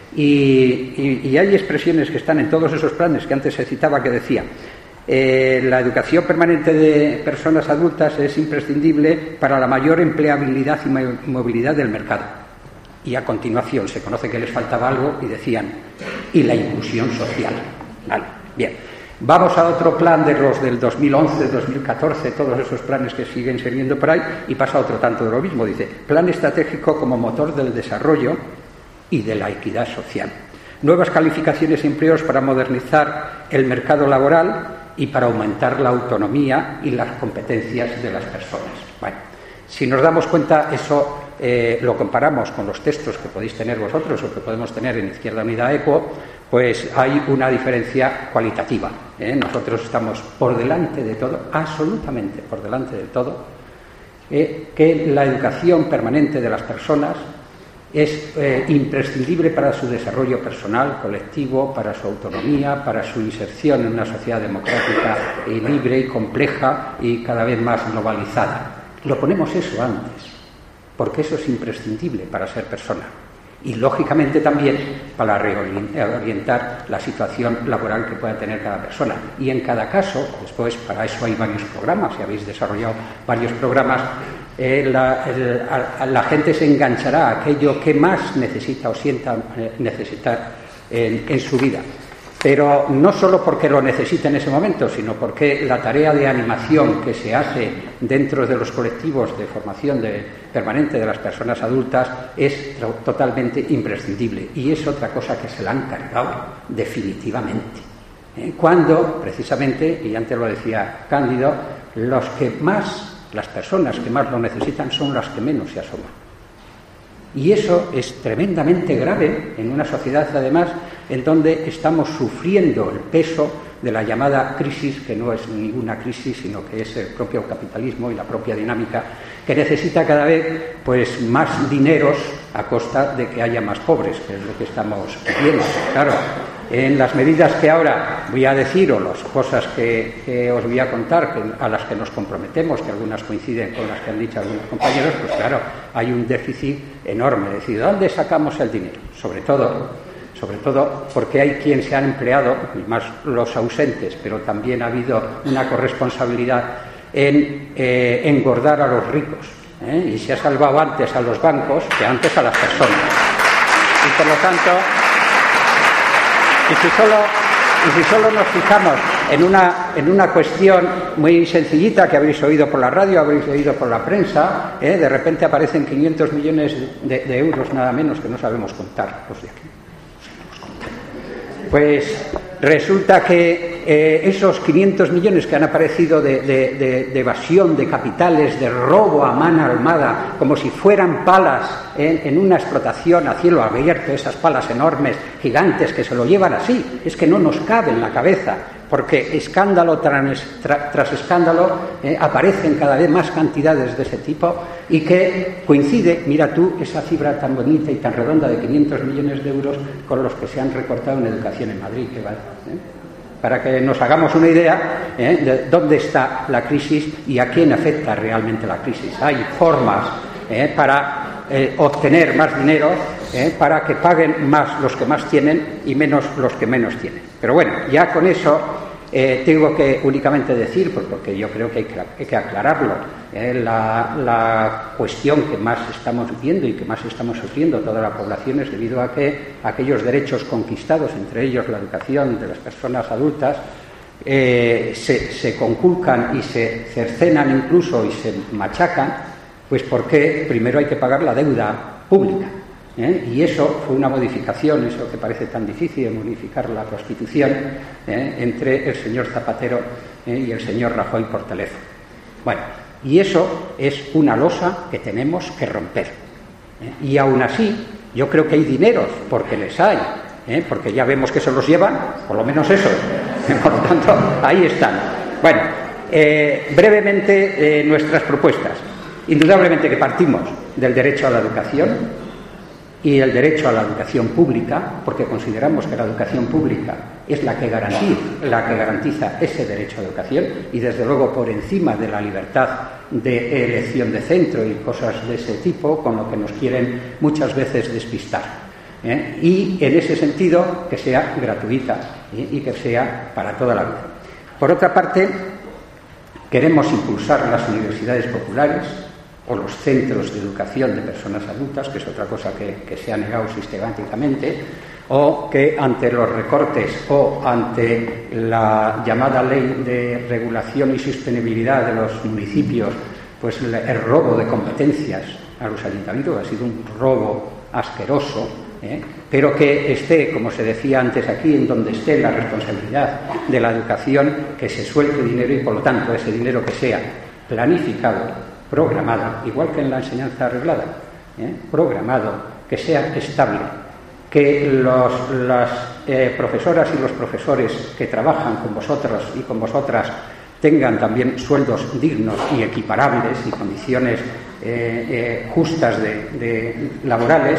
Y, y, y hay expresiones que están en todos esos planes que antes se citaba, que decía eh, la educación permanente de personas adultas es imprescindible para la mayor empleabilidad y movilidad del mercado. Y a continuación se conoce que les faltaba algo y decían, y la inclusión social. Vale, bien. Vamos a otro plan de los del dos mil once, dos mil catorce, todos esos planes que siguen sirviendo por ahí, y pasa otro tanto de lo mismo. Dice, plan estratégico como motor del desarrollo y de la equidad social. Nuevas calificaciones y empleos para modernizar el mercado laboral y para aumentar la autonomía y las competencias de las personas. Bueno, si nos damos cuenta, eso eh, lo comparamos con los textos que podéis tener vosotros o que podemos tener en Izquierda Unida ECO, pues hay una diferencia cualitativa. ¿eh? Nosotros estamos por delante de todo, absolutamente por delante de todo, eh, que la educación permanente de las personas es eh, imprescindible para su desarrollo personal, colectivo, para su autonomía, para su inserción en una sociedad democrática y libre y compleja y cada vez más globalizada. Lo ponemos eso antes, porque eso es imprescindible para ser persona. Y, lógicamente, también para reorientar la situación laboral que pueda tener cada persona. Y en cada caso, después, para eso hay varios programas, y habéis desarrollado varios programas, eh, la, el, a, la gente se enganchará a aquello que más necesita o sienta eh, necesitar en, en su vida. pero no solo porque lo necesita en ese momento, sino porque la tarea de animación que se hace dentro de los colectivos de formación de, permanente de las personas adultas es totalmente imprescindible, y es otra cosa que se la han cargado definitivamente. ¿Eh? Cuando, precisamente, y antes lo decía Cándido, los que más, las personas que más lo necesitan son las que menos se asoman. Y eso es tremendamente grave en una sociedad, además, en donde estamos sufriendo el peso de la llamada crisis, que no es ninguna crisis, sino que es el propio capitalismo y la propia dinámica, que necesita cada vez pues más dineros a costa de que haya más pobres, que es lo que estamos viendo. Claro, en las medidas que ahora voy a decir, o las cosas que, que os voy a contar, que, a las que nos comprometemos, que algunas coinciden con las que han dicho algunos compañeros, pues claro, hay un déficit enorme. Es decir, ¿de dónde sacamos el dinero? Sobre todo, sobre todo porque hay quien se ha empleado, y más los ausentes, pero también ha habido una corresponsabilidad en eh, engordar a los ricos, ¿eh? Y se ha salvado antes a los bancos que antes a las personas. Y por lo tanto, y si solo, y si solo nos fijamos en una, en una cuestión muy sencillita que habréis oído por la radio, habréis oído por la prensa, ¿eh? De repente aparecen quinientos millones de, de euros nada menos, que no sabemos contar los de aquí. Pues resulta que eh, esos quinientos millones que han aparecido de, de, de, de evasión de capitales, de robo a mano armada, como si fueran palas en, en una explotación a cielo abierto, esas palas enormes, gigantes, que se lo llevan así, es que no nos cabe en la cabeza, porque escándalo tras, tra, tras escándalo eh, aparecen cada vez más cantidades de ese tipo, y que coincide, mira tú, esa cifra tan bonita y tan redonda de quinientos millones de euros con los que se han recortado en educación en Madrid, que vale, ¿eh? Para que nos hagamos una idea ¿eh? de dónde está la crisis y a quién afecta realmente la crisis. Hay formas ¿eh? para eh, obtener más dinero, ¿eh? para que paguen más los que más tienen y menos los que menos tienen. Pero bueno, ya con eso eh, tengo que únicamente decir, pues porque yo creo que hay que, hay que aclararlo, eh, la, la cuestión que más estamos viendo y que más estamos sufriendo toda la población es debido a que aquellos derechos conquistados, entre ellos la educación de las personas adultas, eh, se, se conculcan y se cercenan incluso y se machacan, pues porque primero hay que pagar la deuda pública. ¿Eh? Y eso fue una modificación, eso que parece tan difícil de modificar la Constitución, ¿eh? entre el señor Zapatero ¿eh? y el señor Rajoy por teléfono. Bueno, y eso es una losa que tenemos que romper. ¿eh? Y aún así, yo creo que hay dineros, porque les hay, ¿eh? porque ya vemos que se los llevan, por lo menos eso. Por lo tanto, ahí están. Bueno, eh, brevemente eh, nuestras propuestas. Indudablemente que partimos del derecho a la educación y el derecho a la educación pública, porque consideramos que la educación pública es la que garantiza, la que garantiza ese derecho a educación, y desde luego por encima de la libertad de elección de centro y cosas de ese tipo, con lo que nos quieren muchas veces despistar. ¿eh? Y en ese sentido que sea gratuita ¿eh? y que sea para toda la vida. Por otra parte, queremos impulsar las universidades populares o los centros de educación de personas adultas, que es otra cosa que, que se ha negado sistemáticamente, o que ante los recortes o ante la llamada ley de regulación y sostenibilidad de los municipios, pues el, el robo de competencias a los ayuntamientos ha sido un robo asqueroso, ¿eh? pero que esté, como se decía antes aquí, en donde esté la responsabilidad de la educación, que se suelte dinero y por lo tanto ese dinero que sea planificado, programado, igual que en la enseñanza reglada, ¿eh? programado, que sea estable, que los, las eh, profesoras y los profesores que trabajan con vosotros y con vosotras tengan también sueldos dignos y equiparables y condiciones eh, eh, justas de, de laborales.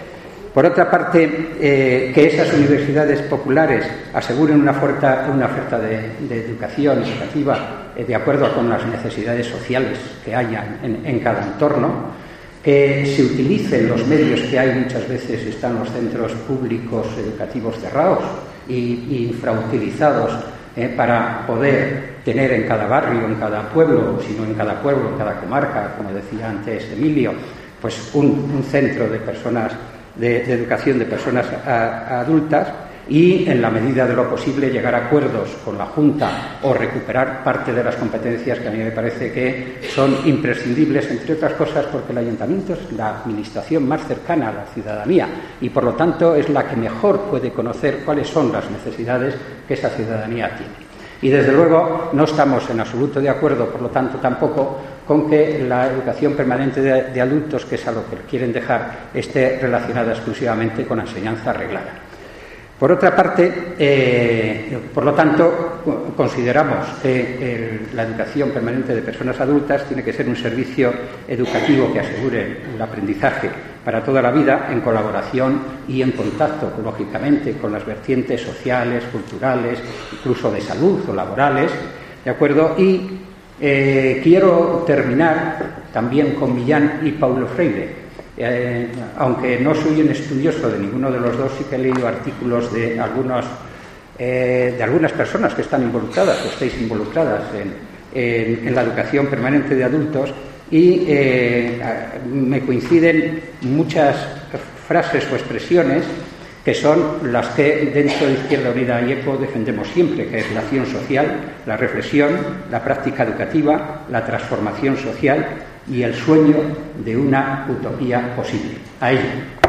Por otra parte, eh, que esas universidades populares aseguren una oferta, una oferta de, de educación educativa eh, de acuerdo con las necesidades sociales que haya en, en cada entorno, que se utilicen los medios que hay, muchas veces están los centros públicos educativos cerrados y, y infrautilizados eh, para poder tener en cada barrio, en cada pueblo, sino en cada pueblo, en cada comarca, como decía antes Emilio, pues un, un centro de personas De, de educación de personas a, a adultas, y, en la medida de lo posible, llegar a acuerdos con la Junta o recuperar parte de las competencias que a mí me parece que son imprescindibles, entre otras cosas, porque el ayuntamiento es la administración más cercana a la ciudadanía y, por lo tanto, es la que mejor puede conocer cuáles son las necesidades que esa ciudadanía tiene. Y, desde luego, no estamos en absoluto de acuerdo, por lo tanto, tampoco con que la educación permanente de, de adultos, que es a lo que quieren dejar, esté relacionada exclusivamente con la enseñanza reglada. Por otra parte, eh, por lo tanto, consideramos que el, la educación permanente de personas adultas tiene que ser un servicio educativo que asegure el aprendizaje para toda la vida, en colaboración y en contacto, lógicamente, con las vertientes sociales, culturales, incluso de salud o laborales, ¿de acuerdo? Y eh, quiero terminar también con Millán y Paulo Freire. Eh, aunque no soy un estudioso de ninguno de los dos, sí que he leído artículos de algunos eh, de algunas personas que están involucradas o estáis involucradas en, en, en la educación permanente de adultos y eh, me coinciden muchas frases o expresiones que son las que dentro de Izquierda Unida y ECO defendemos siempre, que es la acción social, la reflexión, la práctica educativa, la transformación social y el sueño de una utopía posible. A ello.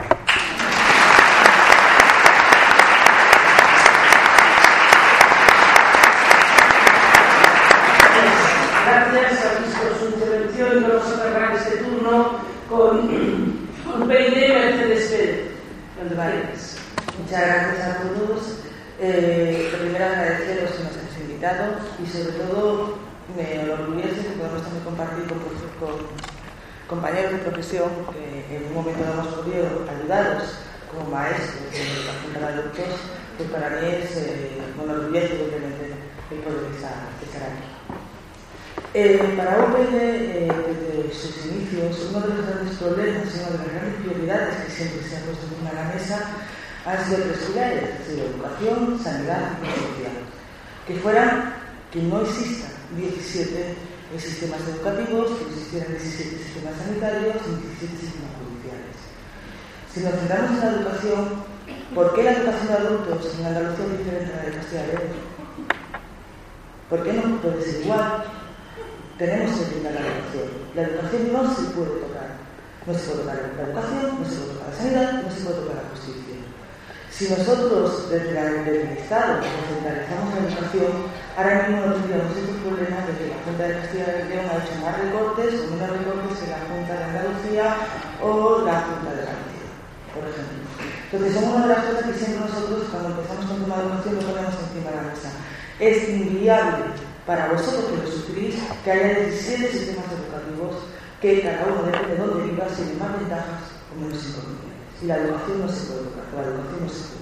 Gracias a Luis por su intervención. Vamos a cerrar este turno con un P I D Mercedes Pérez. Valdevárez. Muchas gracias a todos. Eh, primero agradeceros que nos hayáis invitado y, sobre todo, me enorgullece que podamos también compartir con, con compañeros de profesión que en un momento no hemos podido ayudaros como maestros de la Junta de Adultos, pues para mí es eh, un orgullo simplemente el poder estar, estar aquí. Eh, para U P N, eh, desde sus inicios, uno de los grandes problemas y una de las grandes prioridades que siempre se ha puesto encima de la mesa han sido tres pilares, es decir, educación, sanidad y social. Que fueran, que no existan diecisiete sistemas educativos, que existieran diecisiete sistemas sanitarios y diecisiete sistemas judiciales. Si nos centramos en la educación, ¿por qué la educación de adultos en Andalucía es diferente a la de Castilla y León? ¿Por qué no puede ser igual? Tenemos que brindar la educación. La educación no se puede tocar. No se puede tocar la educación, no se puede tocar la sanidad, no se puede tocar la justicia. Si nosotros desde, la, desde el Estado nos centralizamos en la educación, ahora mismo no tendríamos estos problemas de que la Junta de Castilla y León ha hecho más recortes o menos recortes que la Junta de Andalucía o la Junta de Galicia, por ejemplo. Entonces, son una de las cosas que siempre nosotros, cuando empezamos con el tema de educación, lo ponemos encima de la mesa. Es inviable para vosotros que lo sufrís que haya diecisiete sistemas educativos que cada uno depende de dónde viva, tiene más ventajas o menos inconvenientes. Y la educación no se puede tocar, la educación no se puede.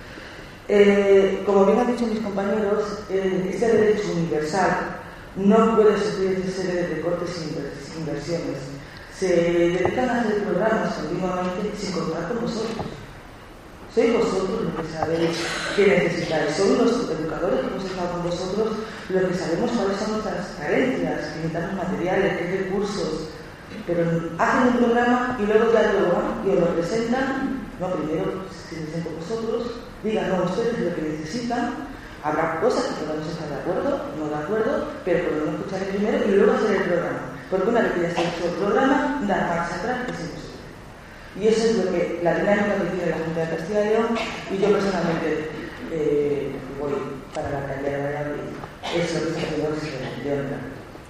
Eh, como bien han dicho mis compañeros, eh, este derecho universal no puede sufrir esta serie de recortes y inversiones. Se dedican a hacer programas continuamente sin contar con vosotros. Sois vosotros los que sabéis qué necesitáis. Sois los educadores que hemos estado con vosotros los que sabemos cuáles son nuestras carencias, que necesitamos materiales, qué recursos. Pero hacen un programa y luego ya lo van y os lo presentan. No, primero se dicen con vosotros, digan no ustedes lo que necesitan. Habrá cosas que podemos estar de acuerdo, no de acuerdo, pero podemos escuchar el primero y luego hacer el programa. Porque una vez que ya se ha hecho el programa, dar marcha atrás es imposible. Y eso es lo que la dinámica que tiene la Junta de Castilla y León, y yo personalmente eh, voy para la alcaldía de Valladolid. Es lo que se hace de onda.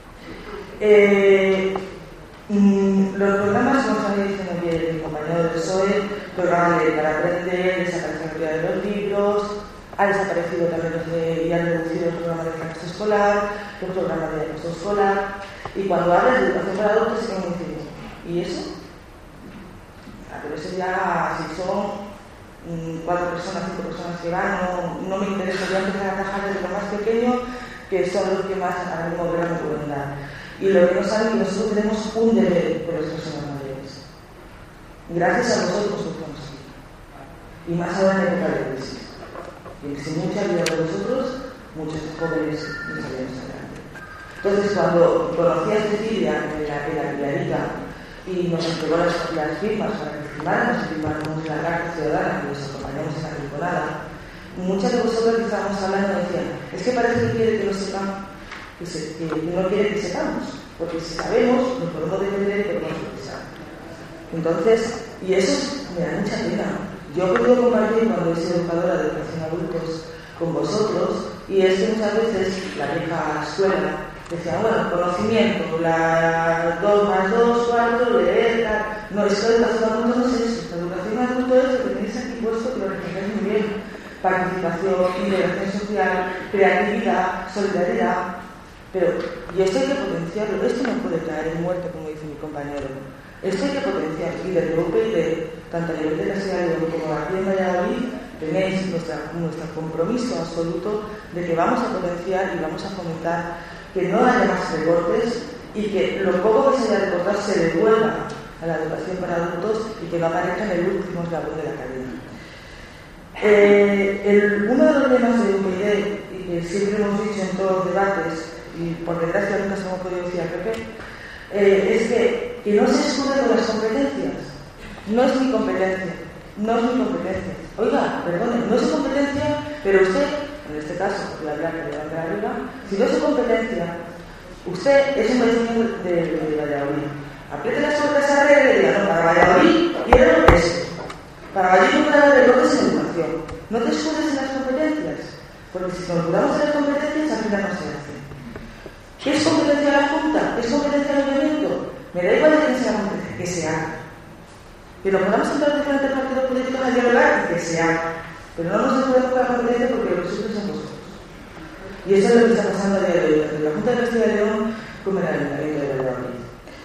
Eh, Mm, los programas, como sabéis, diciendo bien mi compañero del P S O E, programa de para aprender, desapareció de los libros, ha desaparecido también los de, y han reducido el programa de fracaso escolar, los programas de acoso escolar, y cuando hablas de educación para adultos se quedan diciendo, ¿y eso? Ah, pero eso ya, si son mm, cuatro personas, cinco personas que van, no, no me interesa, voy a empezar a trabajar desde lo más pequeño, que son los que más ahora mismo me pueden dar. Y lo que no saben es que nosotros tenemos un deber por las personas mayores. Gracias a vosotros que estamos aquí. Y más ahora en época de crisis. Y sin mucha ayuda de vosotros, muchos jóvenes no salíamos adelante. Entonces, cuando conocí a Cecilia en la, en la Pilarita y nos entregó las, las firmas para que firmáramos y firmáramos la carta ciudadana que nos acompañamos en la temporada, muchas de vosotros que estábamos hablando decían, es que parece que quiere que lo sepamos, que, se, que no quiere que sepamos, porque si sabemos, nos podemos defender y podemos expresar. Entonces, y eso me da mucha pena. Yo he podido compartir cuando he sido educadora de educación a adultos con vosotros, y es que muchas veces la vieja escuela decía, bueno, conocimiento, la dos más dos, cuatro, leer, tal. No, es que la educación a adultos no es eso. La educación a adultos es lo que tenéis aquí puesto, que lo representáis muy bien. Participación, integración social, creatividad, solidaridad. Pero, y esto hay que potenciarlo. Esto no puede caer en muerte, como dice mi compañero. Esto hay que potenciar. Y desde U P Y, tanto a nivel de la ciudad de León como aquí en Valladolid, tenéis nuestra, nuestro compromiso absoluto de que vamos a potenciar y vamos a fomentar que no haya más recortes y que lo poco que se haya recortado se devuelva a la educación para adultos y que no aparezca en el último eslabón de la cadena. Eh, el, uno de los temas de U P Y, y que siempre hemos dicho en todos los debates, y por desgracia nunca se hemos podido decir al P P, eh, es que, que no se escude con las competencias. No es mi competencia, no es mi competencia. Oiga, perdone, no es su competencia, pero usted, en este caso, la blanca de la arriba, si no es su competencia, usted es un vecino de, de, de Valladolid. Apriete las puertas a red y diga, no, para Valladolid quiero esto. Para Valladolid no para recortes en educación. No te escudes en las competencias, porque si nos olvidamos de las competencias, al final no se hace. ¿Qué es competencia de la Junta? ¿Es competencia del movimiento? Me da igual de quién sea la competencia, que se haga. Que nos podamos entrar diferentes partidos políticos a dialogar y que se haga. Pero no nos podemos buscar competencia porque los suyos son vosotros. Y eso es lo que está pasando a día de hoy, tanto en la Junta de Castilla y León como en el Ayuntamiento de Valladolid.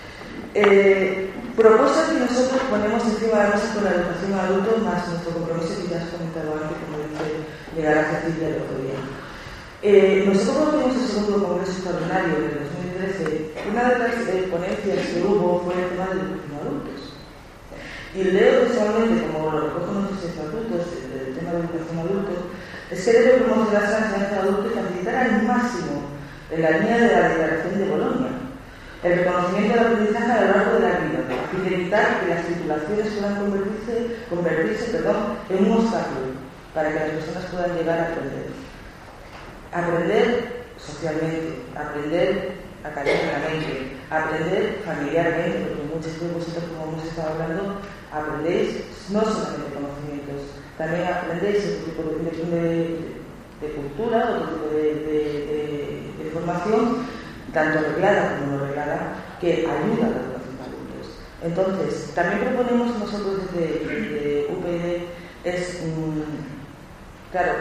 Eh, propuestas que nosotros ponemos encima de la mesa con la educación a adultos, más nuestro compromiso que ya has comentado antes, como dice llegar a Cecilia el otro día. Eh, nosotros tuvimos el segundo congreso extraordinario en el dos mil trece. Una de las eh, ponencias que hubo fue el tema de la educación a adultos. Y leo personalmente, como lo recogen nuestros estatutos, el tema de la educación a adultos, es que debe promocionarse la enseñanza de adultos y facilitar al máximo en la línea de la Declaración de Bolonia el reconocimiento del aprendizaje a lo largo de la vida, a fin de evitar que las titulaciones puedan convertirse, convertirse perdón, en un obstáculo para que las personas puedan llegar a aprender. Aprender socialmente, aprender académicamente, aprender familiarmente, porque muchos de vosotros, como hemos estado hablando, aprendéis no solamente conocimientos, también aprendéis otro tipo de, de, de cultura, otro tipo de, de, de, de formación, tanto reglada como no reglada, que ayuda a la educación de adultos. Entonces, también proponemos nosotros desde, desde U P Y es, um, claro,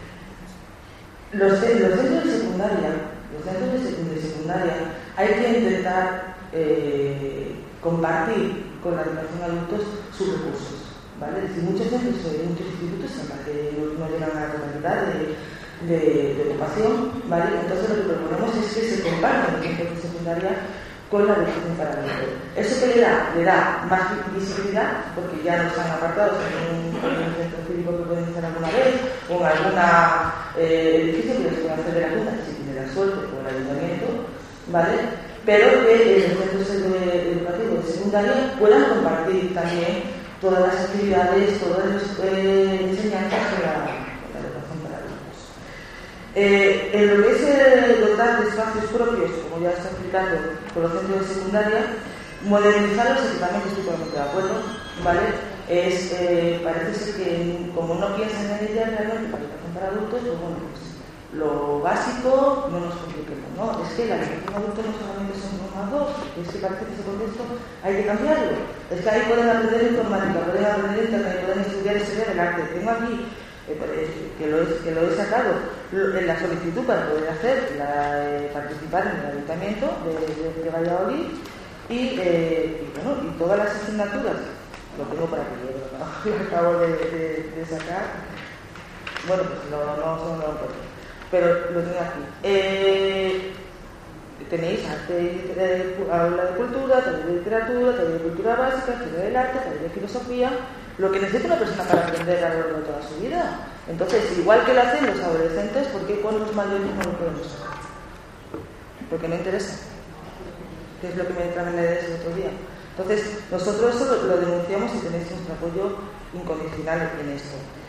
los, los centros de secundaria, los centros de secundaria, hay que intentar eh, compartir con la educación de adultos sus recursos, ¿vale? Es decir, muchos centros, muchos institutos en los que no llegan a la totalidad de, de, de ocupación, ¿vale? Entonces lo que proponemos es que se compartan los centros de secundaria con la educación para adultos. ¿Eso que le da? Le da más visibilidad, porque ya no están apartados en un, en un centro cívico que pueden estar alguna vez, o en algún eh, edificio que les pueda hacer de la Junta, si tiene la suerte, o el ayuntamiento, ¿vale? Pero que eh, los centros educativos de secundaria puedan compartir también todas las actividades, todas las eh, enseñanzas de la, de la educación para adultos. Eh, en lo que es eh, dotar de espacios propios, como ya está explicando, con los centros de secundaria, modernizar los equipamientos, estoy totalmente de acuerdo, ¿vale? Es, eh, parece ser que como no piensan en ella realmente para la educación para adultos, pues bueno, pues lo básico no nos compliquemos, ¿no? Es que la educación para adultos no solamente son unos más dos, es que parece que ese contexto hay que cambiarlo. Es que ahí pueden aprender informática, pueden aprender internet, pueden estudiar historia del arte. Tengo aquí eh, que, lo he, que lo he sacado en la solicitud para poder hacer, la, eh, participar en el ayuntamiento de, de, de Valladolid y, eh, y, bueno, y todas las asignaturas, lo tengo para que yo ¿no? lo acabo de, de, de sacar. Bueno, pues no, no son no, pero lo tengo aquí. Eh, tenéis arte, eh, aula de cultura, taller de literatura, taller de cultura básica, taller del arte, taller de filosofía, lo que necesita una persona para aprender a lo largo de toda su vida. Entonces, igual que lo hacen los adolescentes, ¿por qué con los mayores no lo podemos hacer? Porque no interesa. Que es lo que me trae la idea el otro día. Entonces, nosotros eso lo, lo denunciamos y tenéis nuestro apoyo incondicional en esto.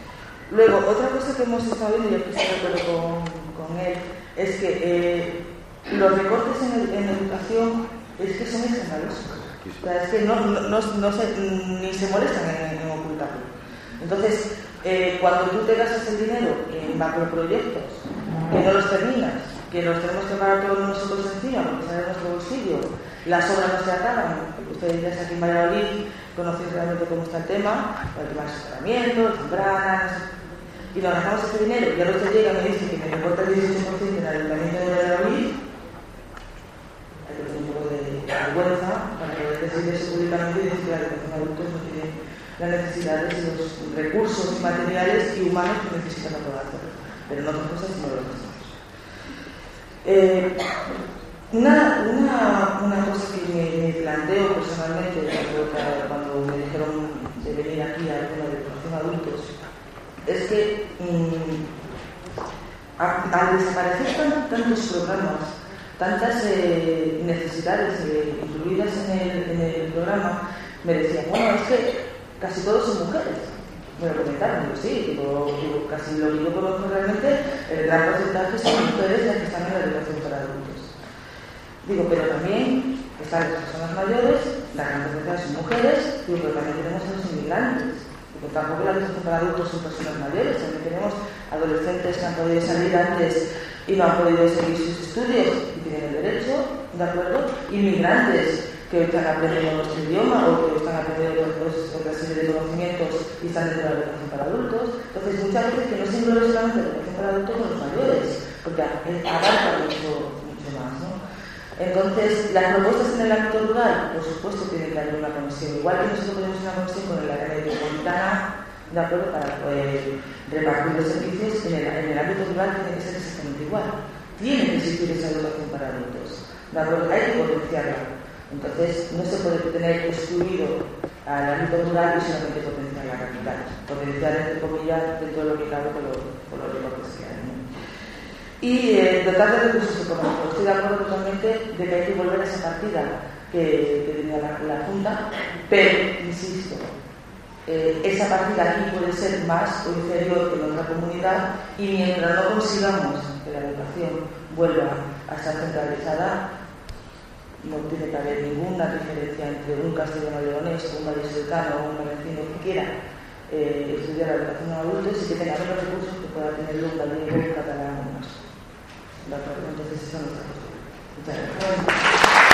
Luego, otra cosa que hemos estado viendo, y yo estoy de acuerdo con, con él, es que eh, los recortes en, el, en educación es que son escandalosos. O sea, es que no, no, no, no se, ni se molestan en, en ocultarlo. Entonces, eh, cuando tú te gastas el dinero en macroproyectos, que no los terminas, que los tenemos que pagar todos nosotros encima, porque sale de nuestro bolsillo, las obras no se acaban, ustedes ya aquí en Valladolid conocen realmente cómo está el tema, el tema de asesoramiento, las membranas, y nos gastamos este dinero, y ahora usted llega y me dice que me recorta el dieciocho por ciento en el Ayuntamiento de Valladolid. Hay que tener un poco de vergüenza para poder decir eso públicamente y decir que la educación de adultos no tiene las necesidades y los recursos materiales y humanos que necesitan para poder hacerlo. Pero en otras cosas no lo hacemos. Eh, una, una, una cosa que me, me planteo personalmente cuando, cuando me dijeron de venir aquí a la educación de adultos es que mmm, al desaparecer tantos, tantos programas, tantas eh, necesidades eh, incluidas en el, en el programa, me decían, bueno, es que casi todos son mujeres. Me lo comentaron, digo, sí, digo, digo, casi lo que yo conozco realmente, el gran porcentaje son mujeres las que están en la educación para adultos. Digo, pero también están las personas mayores, la gran porcentaje son mujeres, digo, pero también tenemos a los inmigrantes. Digo, tampoco la educación para adultos son personas mayores, también tenemos adolescentes que han podido salir antes y no han podido seguir sus estudios y tienen el derecho, ¿de acuerdo? Inmigrantes que están aprendiendo nuestro idioma o que están aprendiendo otra serie de conocimientos y están dentro de la educación para adultos. Entonces, muchas veces que no se englobe solamente la educación para adultos con los mayores, porque abarca mucho, mucho más, ¿no? Entonces, las propuestas en el ámbito rural, por supuesto, tienen que haber una conexión. Igual que nosotros tenemos una conexión con el área metropolitana, ¿de acuerdo? Para poder repartir los servicios, en el, en el ámbito rural tiene que ser exactamente igual. Tiene que existir esa educación para adultos, ¿de acuerdo? Hay que potenciarla. Entonces, no se puede tener excluido al ámbito rural y solamente potenciar la capital. Potenciar, entre comillas, dentro de lo que cabe con los lo recortes que hay, ¿no? Y eh, dotar de recursos económicos. Estoy de acuerdo totalmente de que hay que volver a esa partida que, que tenía la, la Junta, pero, insisto, eh, esa partida aquí puede ser más o inferior que en otra comunidad y mientras no consigamos que la educación vuelva a estar centralizada, no tiene que haber ninguna diferencia entre un castellano-leonés o un vallisoletano o un valenciano que quiera eh, estudiar la educación a adultos y que tenga menos recursos que pueda tener un gallego, un catalán o más. ¿De acuerdo? Entonces, eso no está posible. Muchas gracias.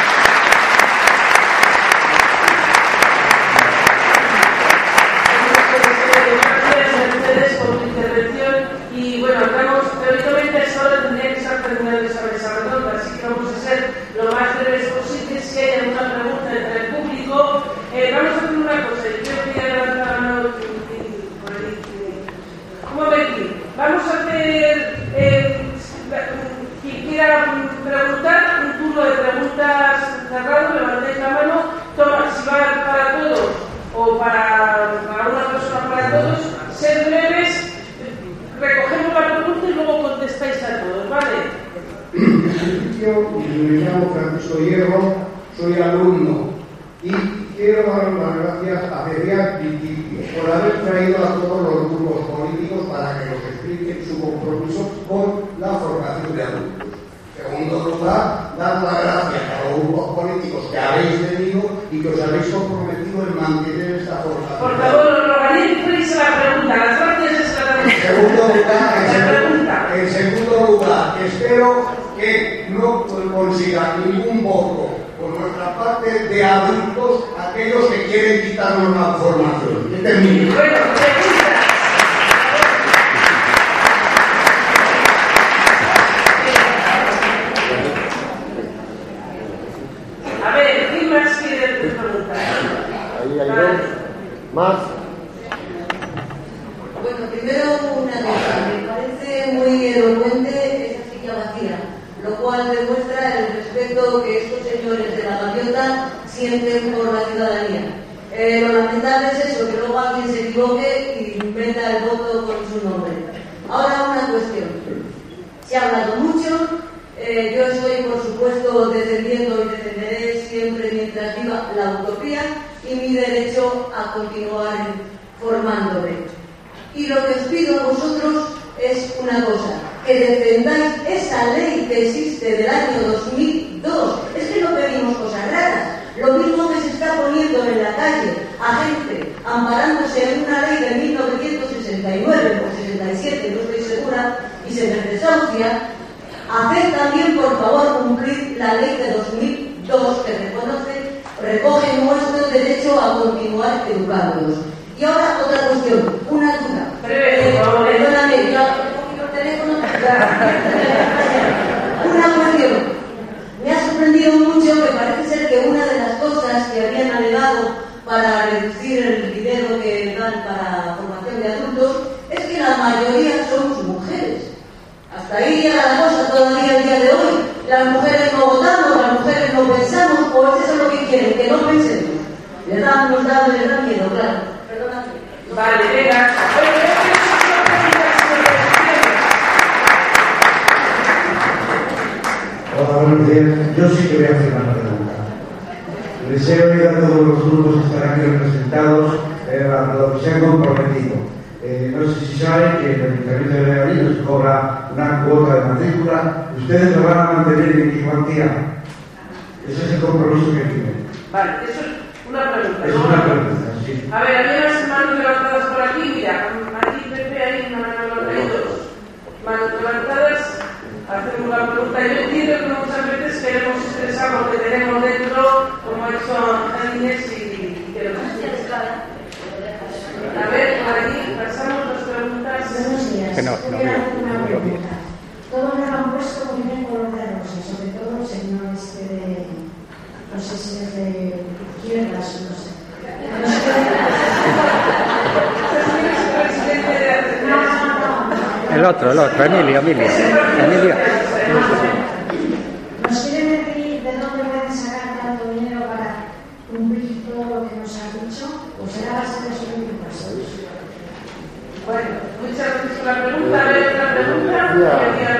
Por tu intervención y bueno, estamos, teóricamente a esa hora tendría que estar terminando esa mesa redonda, así que vamos a ser lo más breves posible. Si hay alguna pregunta entre el público, eh, vamos a hacer una cosa. Yo quiero que ya levanta la mano por ahí. Un momentín. Vamos a hacer, eh, quien quiera preguntar, un turno de preguntas cerrado, levantéis la mano, toma, si va para todos o para, para una persona para todos, ser breves, recogemos la pregunta y luego contestáis a todos, ¿vale? Yo me llamo Francisco Hierro, soy alumno y quiero dar las gracias a Ferial Piquiti por haber traído a todos los grupos políticos para que nos expliquen su compromiso con la formación de adultos. En segundo lugar, dar las gracias a los grupos políticos que habéis venido y que os habéis comprometido en mantener esta formación. Por favor, organicéis la pregunta. Las gracias es la pregunta. En segundo lugar, en, la seg pregunta. en segundo lugar, espero que no consigan ningún voto por nuestra parte de adultos aquellos que quieren quitarnos la formación. Y termino. Bueno, pregunta. A ver, ¿quién más quiere preguntar? Ahí hay dos. ¿Más? Bueno, primero una cosa. Me parece muy elocuente esa silla vacía, lo cual demuestra el respeto que estos señores de la gaviota sienten por la ciudadanía. Eh, lo lamentable es eso, que luego alguien se equivoque y inventa el voto con su nombre. Ahora una cuestión. Se ha hablado mucho. Eh, yo estoy, por supuesto, defendiendo y defenderé siempre mientras viva la utopía y mi derecho a continuar formándome. Y lo que os pido a vosotros es una cosa, que defendáis esa ley que existe del año dos mil dos. Es que no pedimos cosas raras. Lo mismo que se está poniendo en la calle a gente amparándose en una ley de mil novecientos sesenta y nueve o sesenta y siete, no estoy segura, y se les desahucia, haced también, por favor, cumplir la ley de dos mil dos que reconoce, recoge nuestro derecho a continuar educándonos. Y ahora otra cuestión, una duda. Eh, perdóname, yo el teléfono. Una cuestión. Me ha sorprendido mucho que parece ser que una de las cosas que habían alegado para reducir el dinero que dan para formación de adultos es que la mayoría somos mujeres. Hasta ahí llega la cosa todavía el día de hoy. Las mujeres no votamos, las mujeres no pensamos, o es eso lo que quieren, que no pensemos. Les da, nos da, les da miedo, claro. Perdóname. Vale, venga. Hola, buenos días. Yo sí que voy a hacer una pregunta. Deseo ir a todos los grupos que están aquí representados eh, a lo que se han comprometido. Eh, no sé si saben que el Ayuntamiento de Valladolid nos cobra una cuota de matrícula. Ustedes lo van a mantener en qué cuantía. Ese es el compromiso que tienen. Vale, eso es una pregunta. Es ¿no? una pregunta, sí. A ver, había unas manos levantadas por aquí. Mira, aquí Pepe, ahí una mano levantada y dos. Manos levantadas. Hacemos la pregunta. Yo entiendo que muchas veces queremos expresar lo que tenemos dentro, como ha hecho Inés, y que lo a ver, por aquí pasamos las preguntas. Buenos días. Que no, no veo, no veo bien. Todos nos han puesto muy bien color de rosa, sobre todo el señor este de, no sé si es de izquierdas, no sé. No sé qué. No, no, no. El otro, el otro, Emilio, Emilio. Emilio. ¿Nos quieren decir de dónde pueden sacar tanto dinero para cumplir todo lo que nos han dicho? ¿O será base de sus impuestos? Bueno, muchas gracias por la pregunta. A ver, otra pregunta.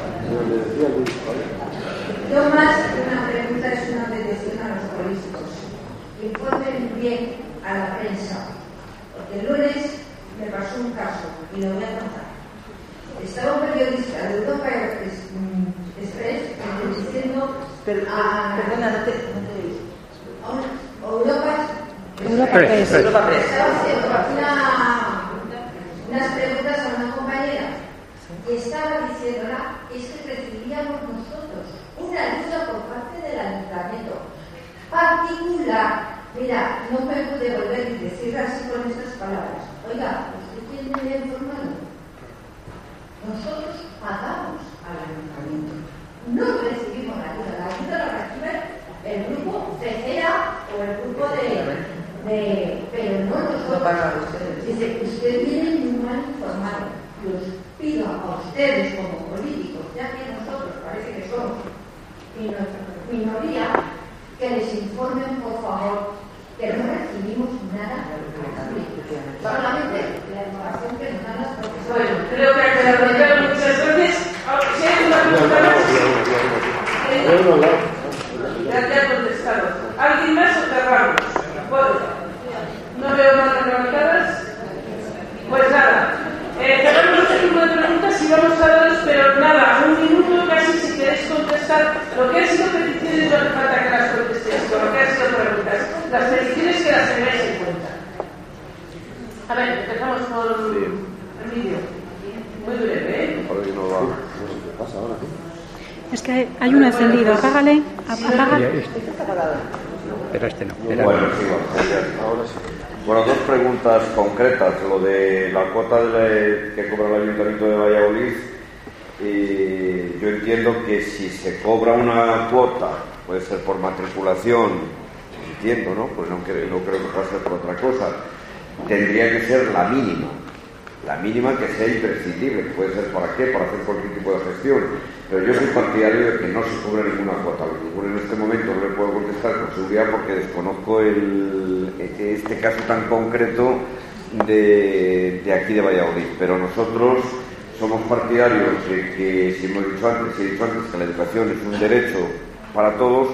Yo más que una pregunta es una petición a los políticos. Que informen bien a la prensa. Porque el lunes me pasó un caso y lo voy a contar. Estaba un periodista de Europa Express diciendo a... Perdona, no te Europa Europa Press. Europa Press. Estaba haciendo una, unas preguntas a una compañera y estaba diciéndola es que recibiríamos nosotros una ayuda por parte del ayuntamiento particular. Mira, no me pude volver y decir así con estas palabras. Oiga, ¿usted quién me había informado? Nosotros pagamos al ayuntamiento. No recibimos la ayuda. La ayuda la recibe el grupo CECEA o el grupo de... de pero no nosotros. Dice, usted viene muy mal informado. Y os pido a ustedes como políticos, ya que nosotros parece que somos minoría, que les informen, por favor, que no recibimos nada. Solamente la información que nos dan las profesoras. Bueno, creo que ha quedado claro. Muchas gracias. Si hay una pregunta más, ya te ha contestado. ¿Alguien más o cerramos? Bueno, no veo más levantadas. Pues nada, eh, cerramos el turno de preguntas y vamos a daros, pero nada, un minuto casi si queréis contestar lo que ha sido peticiones, no hace falta que las contestéis, con lo que han sido preguntas. Las peticiones que las tengáis en cuenta. A ver, empezamos con sí. Emilio. Muy breve, ¿eh? ¿Qué pasa ahora? Es que hay uno encendido. Apágale. Apágale. Pero este no. Era... Bueno, sí, ahora sí. Bueno, dos preguntas concretas. Lo de la cuota de la, que cobra el Ayuntamiento de Valladolid. Eh, yo entiendo que si se cobra una cuota, puede ser por matriculación, entiendo, ¿no? Pues no creo, no creo que pueda ser por otra cosa. Tendría que ser la mínima, la mínima que sea imprescindible. Puede ser para qué, para hacer cualquier tipo de gestión. Pero yo soy partidario de que no se cobre ninguna cuota. Lo que ocurre en este momento no le puedo contestar con seguridad porque desconozco el, este caso tan concreto de, de aquí de Valladolid. Pero nosotros somos partidarios de que, si hemos dicho antes, si he dicho antes que la educación es un derecho para todos,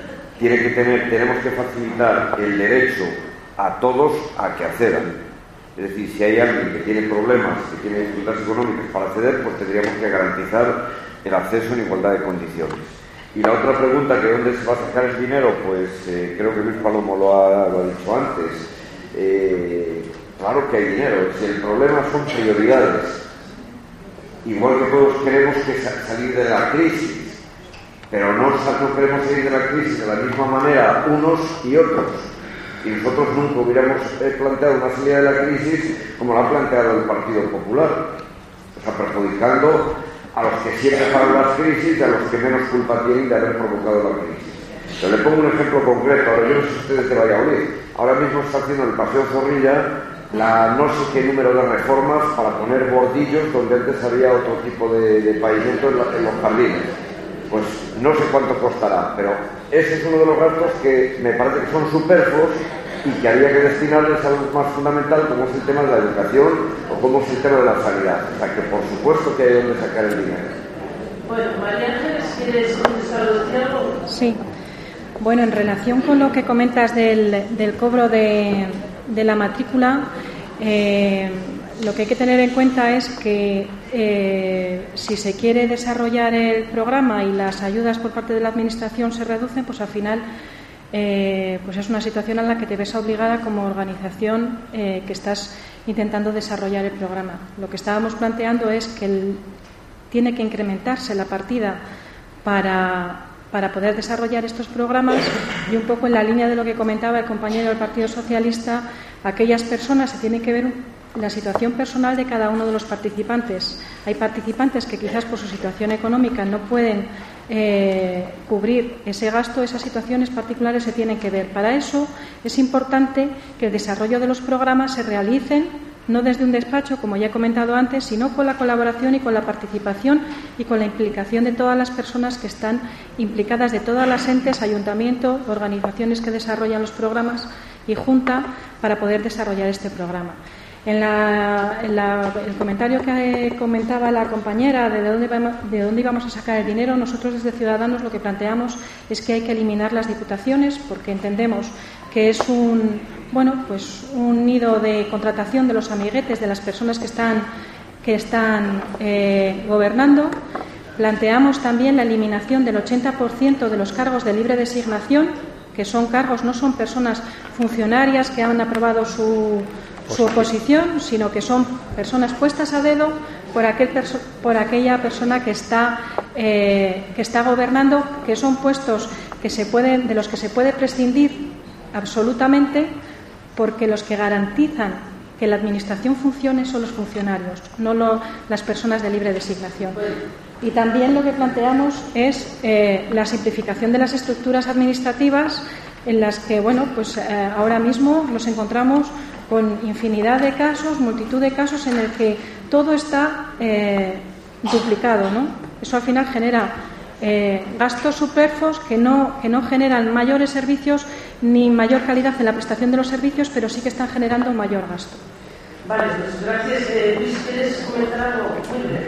tiene que tener, tenemos que facilitar el derecho a todos a que accedan. Es decir, si hay alguien que tiene problemas, que tiene dificultades económicas para acceder, pues tendríamos que garantizar el acceso en igualdad de condiciones. Y la otra pregunta, que dónde se va a sacar el dinero, pues eh, creo que Luis Palomo lo ha, lo ha dicho antes. Eh, claro que hay dinero, si el problema son prioridades. Igual que todos queremos que sa- salir de la crisis, pero no, no queremos salir de la crisis de la misma manera unos y otros. Y nosotros nunca hubiéramos eh, planteado una salida de la crisis como la ha planteado el Partido Popular, o sea, perjudicando a los que siempre pagan las crisis y a los que menos culpa tienen de haber provocado la crisis. Pero le pongo un ejemplo concreto. Ahora, yo no sé si ustedes de Valladolid, ahora mismo está haciendo en el Paseo Zorrilla la no sé qué número de reformas para poner bordillos donde antes había otro tipo de, de pavimento en, la, en los jardines. Pues no sé cuánto costará, pero ese es uno de los gastos que me parece que son superfluos y que habría que destinarles a algo más fundamental, como es el tema de la educación o como es el tema de la sanidad. O sea, que por supuesto que hay donde sacar el dinero. Bueno, María Ángeles, ¿quieres contestar algo? Sí. Bueno, en relación con lo que comentas del, del cobro de, de la matrícula, eh, lo que hay que tener en cuenta es que eh, si se quiere desarrollar el programa y las ayudas por parte de la Administración se reducen, pues al final eh, pues es una situación a la que te ves obligada como organización eh, que estás intentando desarrollar el programa. Lo que estábamos planteando es que el, tiene que incrementarse la partida para, para poder desarrollar estos programas y un poco en la línea de lo que comentaba el compañero del Partido Socialista, aquellas personas se tienen que ver la situación personal de cada uno de los participantes. Hay participantes que quizás por su situación económica no pueden eh, cubrir ese gasto, esas situaciones particulares se tienen que ver. Para eso es importante que el desarrollo de los programas se realicen no desde un despacho, como ya he comentado antes, sino con la colaboración y con la participación y con la implicación de todas las personas que están implicadas, de todas las entes, ayuntamiento, organizaciones que desarrollan los programas y junta para poder desarrollar este programa. En, la, en la, el comentario que comentaba la compañera de dónde, vamos, de dónde íbamos a sacar el dinero, nosotros desde Ciudadanos lo que planteamos es que hay que eliminar las diputaciones porque entendemos que es un, bueno, pues un nido de contratación de los amiguetes de las personas que están, que están eh, gobernando. Planteamos también la eliminación del ochenta por ciento de los cargos de libre designación, que son cargos, no son personas funcionarias que han aprobado su su oposición, sino que son personas puestas a dedo por, aquel perso- por aquella persona que está, eh, que está gobernando, que son puestos que se pueden, de los que se puede prescindir absolutamente, porque los que garantizan que la administración funcione son los funcionarios, no lo, las personas de libre designación. Y también lo que planteamos es eh, la simplificación de las estructuras administrativas en las que, bueno, pues eh, ahora mismo nos encontramos con infinidad de casos, multitud de casos en el que todo está eh, duplicado, ¿no? Eso al final genera eh, gastos superfluos que no, que no generan mayores servicios ni mayor calidad en la prestación de los servicios, pero sí que están generando mayor gasto. Vale, pues gracias. Eh, Luis, ¿quieres comentar algo? Muy breve.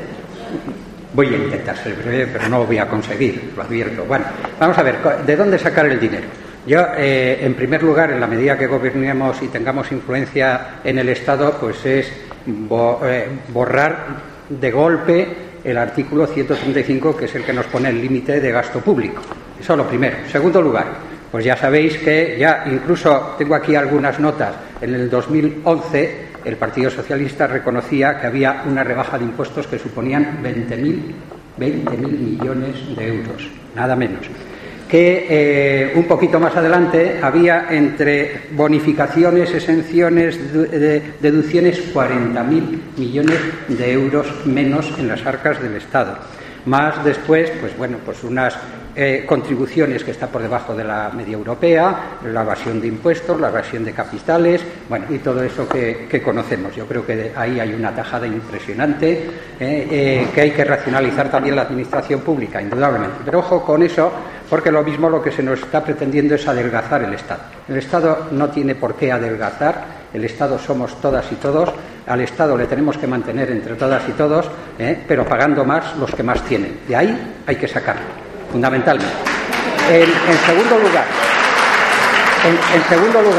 Voy a intentar ser breve, pero no lo voy a conseguir, lo advierto. Bueno, vamos a ver, ¿de dónde sacar el dinero? Yo, eh, en primer lugar, en la medida que gobernemos y tengamos influencia en el Estado, pues es bo- eh, borrar de golpe el artículo ciento treinta y cinco, que es el que nos pone el límite de gasto público. Eso es lo primero. En segundo lugar, pues ya sabéis que ya incluso tengo aquí algunas notas. En el dos mil once el Partido Socialista reconocía que había una rebaja de impuestos que suponían veinte mil millones de euros, nada menos. Que eh, un poquito más adelante había entre bonificaciones, exenciones, de, de, deducciones, cuarenta mil millones de euros menos en las arcas del Estado. Más después, pues bueno, pues unas eh, contribuciones que están por debajo de la media europea, la evasión de impuestos, la evasión de capitales, bueno, y todo eso que, que conocemos. Yo creo que de ahí hay una tajada impresionante, eh, eh, que hay que racionalizar también la administración pública, indudablemente. Pero ojo con eso, porque lo mismo lo que se nos está pretendiendo es adelgazar el Estado. El Estado no tiene por qué adelgazar. El Estado somos todas y todos. Al Estado le tenemos que mantener entre todas y todos, ¿eh? pero pagando más los que más tienen. De ahí hay que sacarlo, fundamentalmente. En, en segundo lugar, en, en segundo lugar,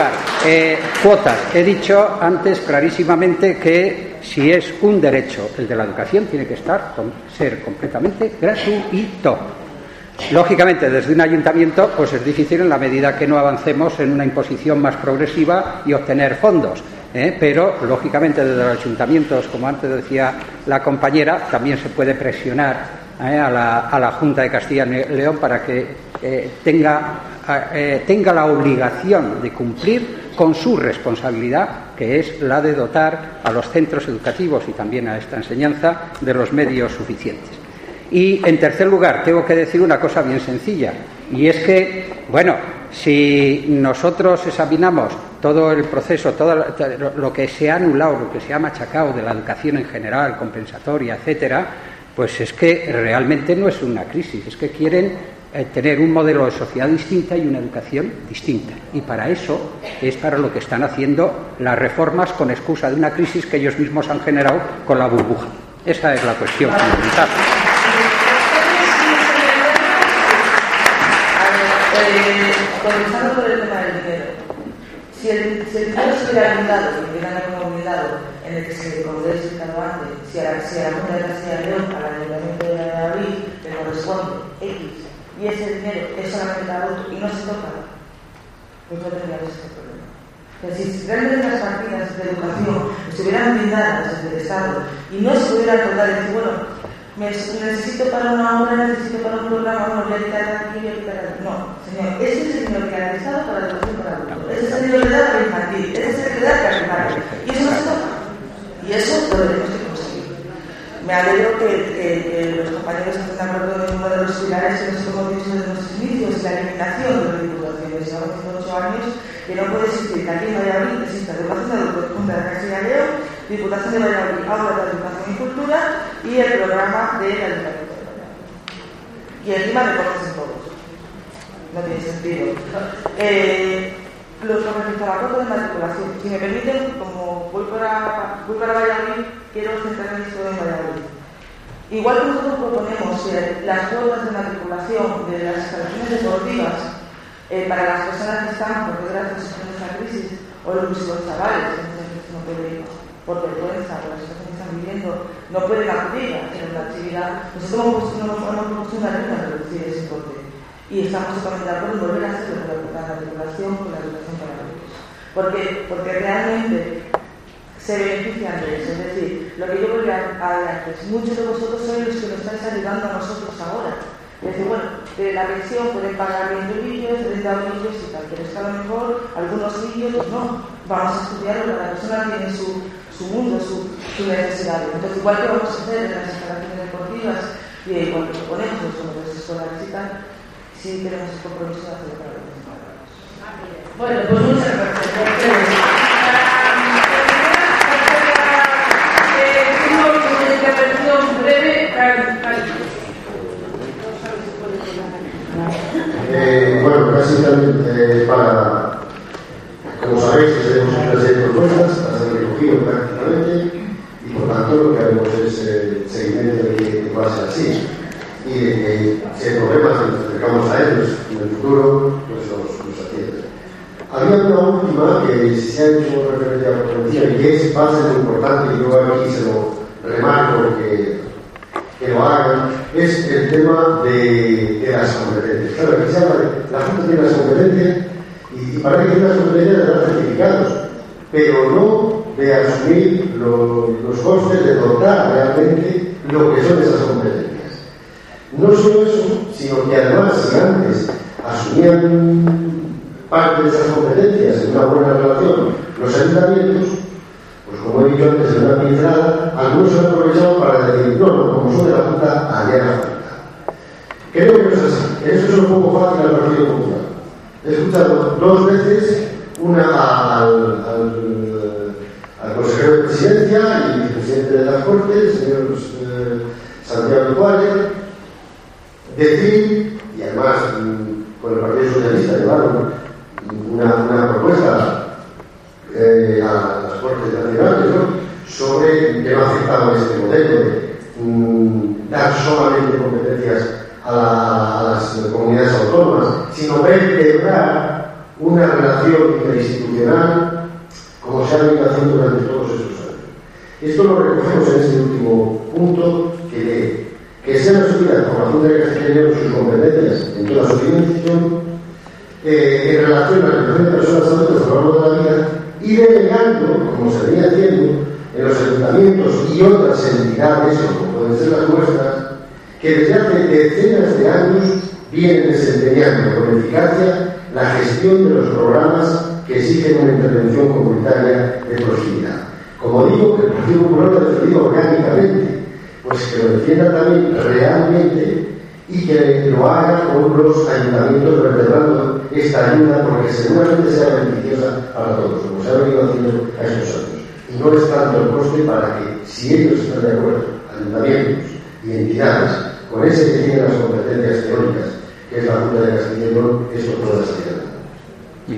Eh, cuotas. He dicho antes clarísimamente que si es un derecho el de la educación, tiene que estar con, ser completamente gratuito. Lógicamente, desde un ayuntamiento, pues es difícil en la medida que no avancemos en una imposición más progresiva y obtener fondos. ¿eh? Pero, lógicamente, desde los ayuntamientos, como antes decía la compañera, también se puede presionar ¿eh? a, la, a la Junta de Castilla y León para que eh, tenga, eh, tenga la obligación de cumplir con su responsabilidad, que es la de dotar a los centros educativos y también a esta enseñanza de los medios suficientes. Y, en tercer lugar, tengo que decir una cosa bien sencilla, y es que, bueno, si nosotros examinamos todo el proceso, todo lo que se ha anulado, lo que se ha machacado de la educación en general, compensatoria, etcétera, pues es que realmente no es una crisis, es que quieren eh, tener un modelo de sociedad distinta y una educación distinta. Y para eso es para lo que están haciendo las reformas con excusa de una crisis que ellos mismos han generado con la burbuja. Esa es la cuestión fundamental. Eh, comenzando por el tema del dinero. Si el, si el dinero se hubiera ayudado, si hubiera comunidad en el que se, como he explicado antes, si a, si a la Junta de Castilla y León, al Ayuntamiento de Valladolid, le corresponde X, y ese dinero es solamente para otro y no se toca, pues no tendríamos ese problema. Pero si realmente las partidas de educación estuvieran blindadas desde el Estado y no se pudieran tocar, decir, bueno, Me, necesito para una obra, necesito para un programa, no voy a quitar aquí, voy a quitar aquí. No, señor, ese es el dinero que ha realizado para la educación para adultos. Ese es el dinero que da para infantil, ese es el que da para primaria. Y eso no se toca. Y eso lo tenemos que conseguir. Me alegro que, que, que los compañeros estén de acuerdo en uno de los pilares que nos hemos dicho desde nuestros inicios, la eliminación de las diputaciones. Llevamos ocho años que no puede existir que aquí en Valladolid exista educación de adultos, Junta de Castilla y León, Diputación de Valladolid, Aula de Educación y Cultura y el programa de la Ayuntamiento de Valladolid. Y encima me conocen todos. No tiene sentido. Eh, los respecto al acuerdo de matriculación, si me permiten, como voy para, voy para Valladolid, quiero centrarme en Valladolid. Igual que nosotros proponemos eh, las cuotas de matriculación de las instalaciones deportivas eh, para las personas que están, por desgracia, en esta crisis, o incluso los chavales, que no pueden ir por vergüenza, por la situación que están viviendo, no pueden acudir a hacer una actividad. Nosotros hemos puesto una línea de reducir ese importe y estamos totalmente de acuerdo en volver a hacerlo con la matriculación, con la educación para adultos. Porque, porque realmente se benefician de eso. Es decir, lo que yo voy a dar es muchos de vosotros sois los que nos estáis ayudando a nosotros ahora. Es decir, bueno, de la pensión pueden pagar veinte brillos, treinta brillos y tal, pero es que a lo mejor algunos brillos, pues no, vamos a estudiarlo, cada persona tiene su, su mundo, su, su necesidad. Entonces, igual que vamos a hacer en las instalaciones deportivas y igual que proponemos los fondos escolares y tal, sí tenemos el compromiso de hacerlo para los demás. Bueno, pues muchas gracias. Tengo una intervención breve, Eh, bueno, básicamente eh, para, como sabéis, tenemos una serie de propuestas, las han recogido prácticamente y por tanto lo que haremos es eh, seguimiento de que va a ser así y de que si hay problemas y nos acercamos a ellos en el futuro, pues los, los atienden. Había una última que se ha hecho referencia a la policía y que es base de lo importante y yo aquí se lo remarco que que lo hagan, es el tema de, de las competencias. Claro, aquí se habla de la Junta tiene las competencias y, y parece que tiene las competencias de dar certificados, pero no de asumir lo, los costes de dotar realmente lo que son esas competencias. No solo eso, sino que además, si antes asumían parte de esas competencias en una buena relación los ayuntamientos, pues como he dicho antes en una pincelada, algunos se han aprovechado para decir, no, no, como son de la Junta, allá la Junta. Creo que no es así. Eso es un poco fácil al Partido Popular. He escuchado dos veces, una al, al, al consejero de Presidencia y vicepresidente de las Cortes, el señor eh, Santiago Cuadra, decir, y además con el Partido Socialista llevaron una, una propuesta Eh, a las Cortes Nacionales, ¿no?, sobre que no aceptaban este modelo de mm, dar solamente competencias a, la, a las comunidades autónomas, sino vertebrar una relación interinstitucional como se ha venido haciendo durante todos estos años. Esto lo recogemos en este último punto, que, que sean asumidas por la Junta de Castilla y León sus competencias en toda su dimensión, eh, en relación a la relación de personas adultas a lo largo de la vida, y delegando, como se venía haciendo, en los ayuntamientos y otras entidades, como pueden ser las nuestras, que desde hace decenas de años vienen desempeñando con eficacia la gestión de los programas que exigen una intervención comunitaria de proximidad. Como digo, que el Partido Popular lo ha defendido orgánicamente, pues que lo defienda también realmente y que lo haga con los ayuntamientos vertebrando esta ayuda, porque seguramente sea beneficiosa para todos, como se ha venido haciendo a estos años. Y no es tanto el coste para que, si ellos están de acuerdo, ayuntamientos y entidades, con ese que tienen las competencias teóricas, que es la Junta de Castilla y León, esto pueda salir adelante. Sí.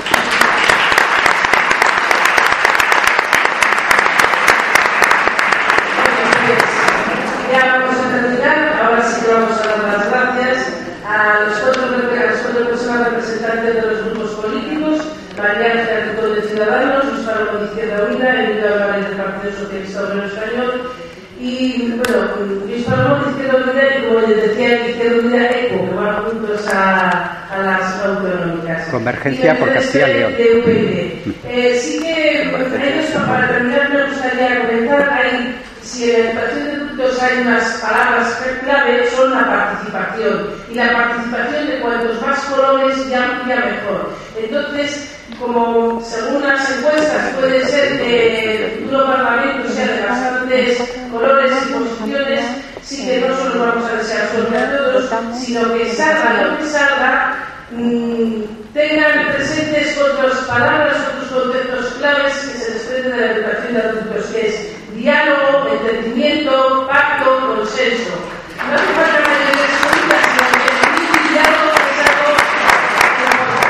Ya vamos a terminar, ahora sí que vamos a dar las gracias a los cuatro personas representantes de los grupos políticos: María Ángela Rico de Ciudadanos, Luis Pablo de Izquierda Unida, Emilio Álvarez del Partido Socialista Obrero Español. Y bueno, Luis Pablo de Izquierda Unida y, como les decía, Izquierda Unida ECO, que van juntos a, a las autonómicas. Convergencia por Castilla y León. De U P N. Eh, sí que, ellos, para terminar, me gustaría comentar, hay, si en el Partido de Diputados hay unas palabras clave, son la participación. Y la participación de cuantos más colores ya, ya mejor. Entonces, como según las encuestas puede ser que el futuro Parlamento sea de bastantes colores y posiciones, sí que no solo vamos a desear suerte a todos, sino que salga lo que salga, mmm, tengan presentes otras palabras, otros conceptos claves que se desprenden de la educación de adultos, que es diálogo, entendimiento, pacto, consenso. No hace falta mayores cositas, sino que el diálogo es algo importante.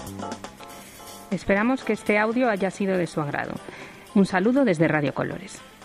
Esperamos que este audio haya sido de su agrado. Un saludo desde Radio Colores.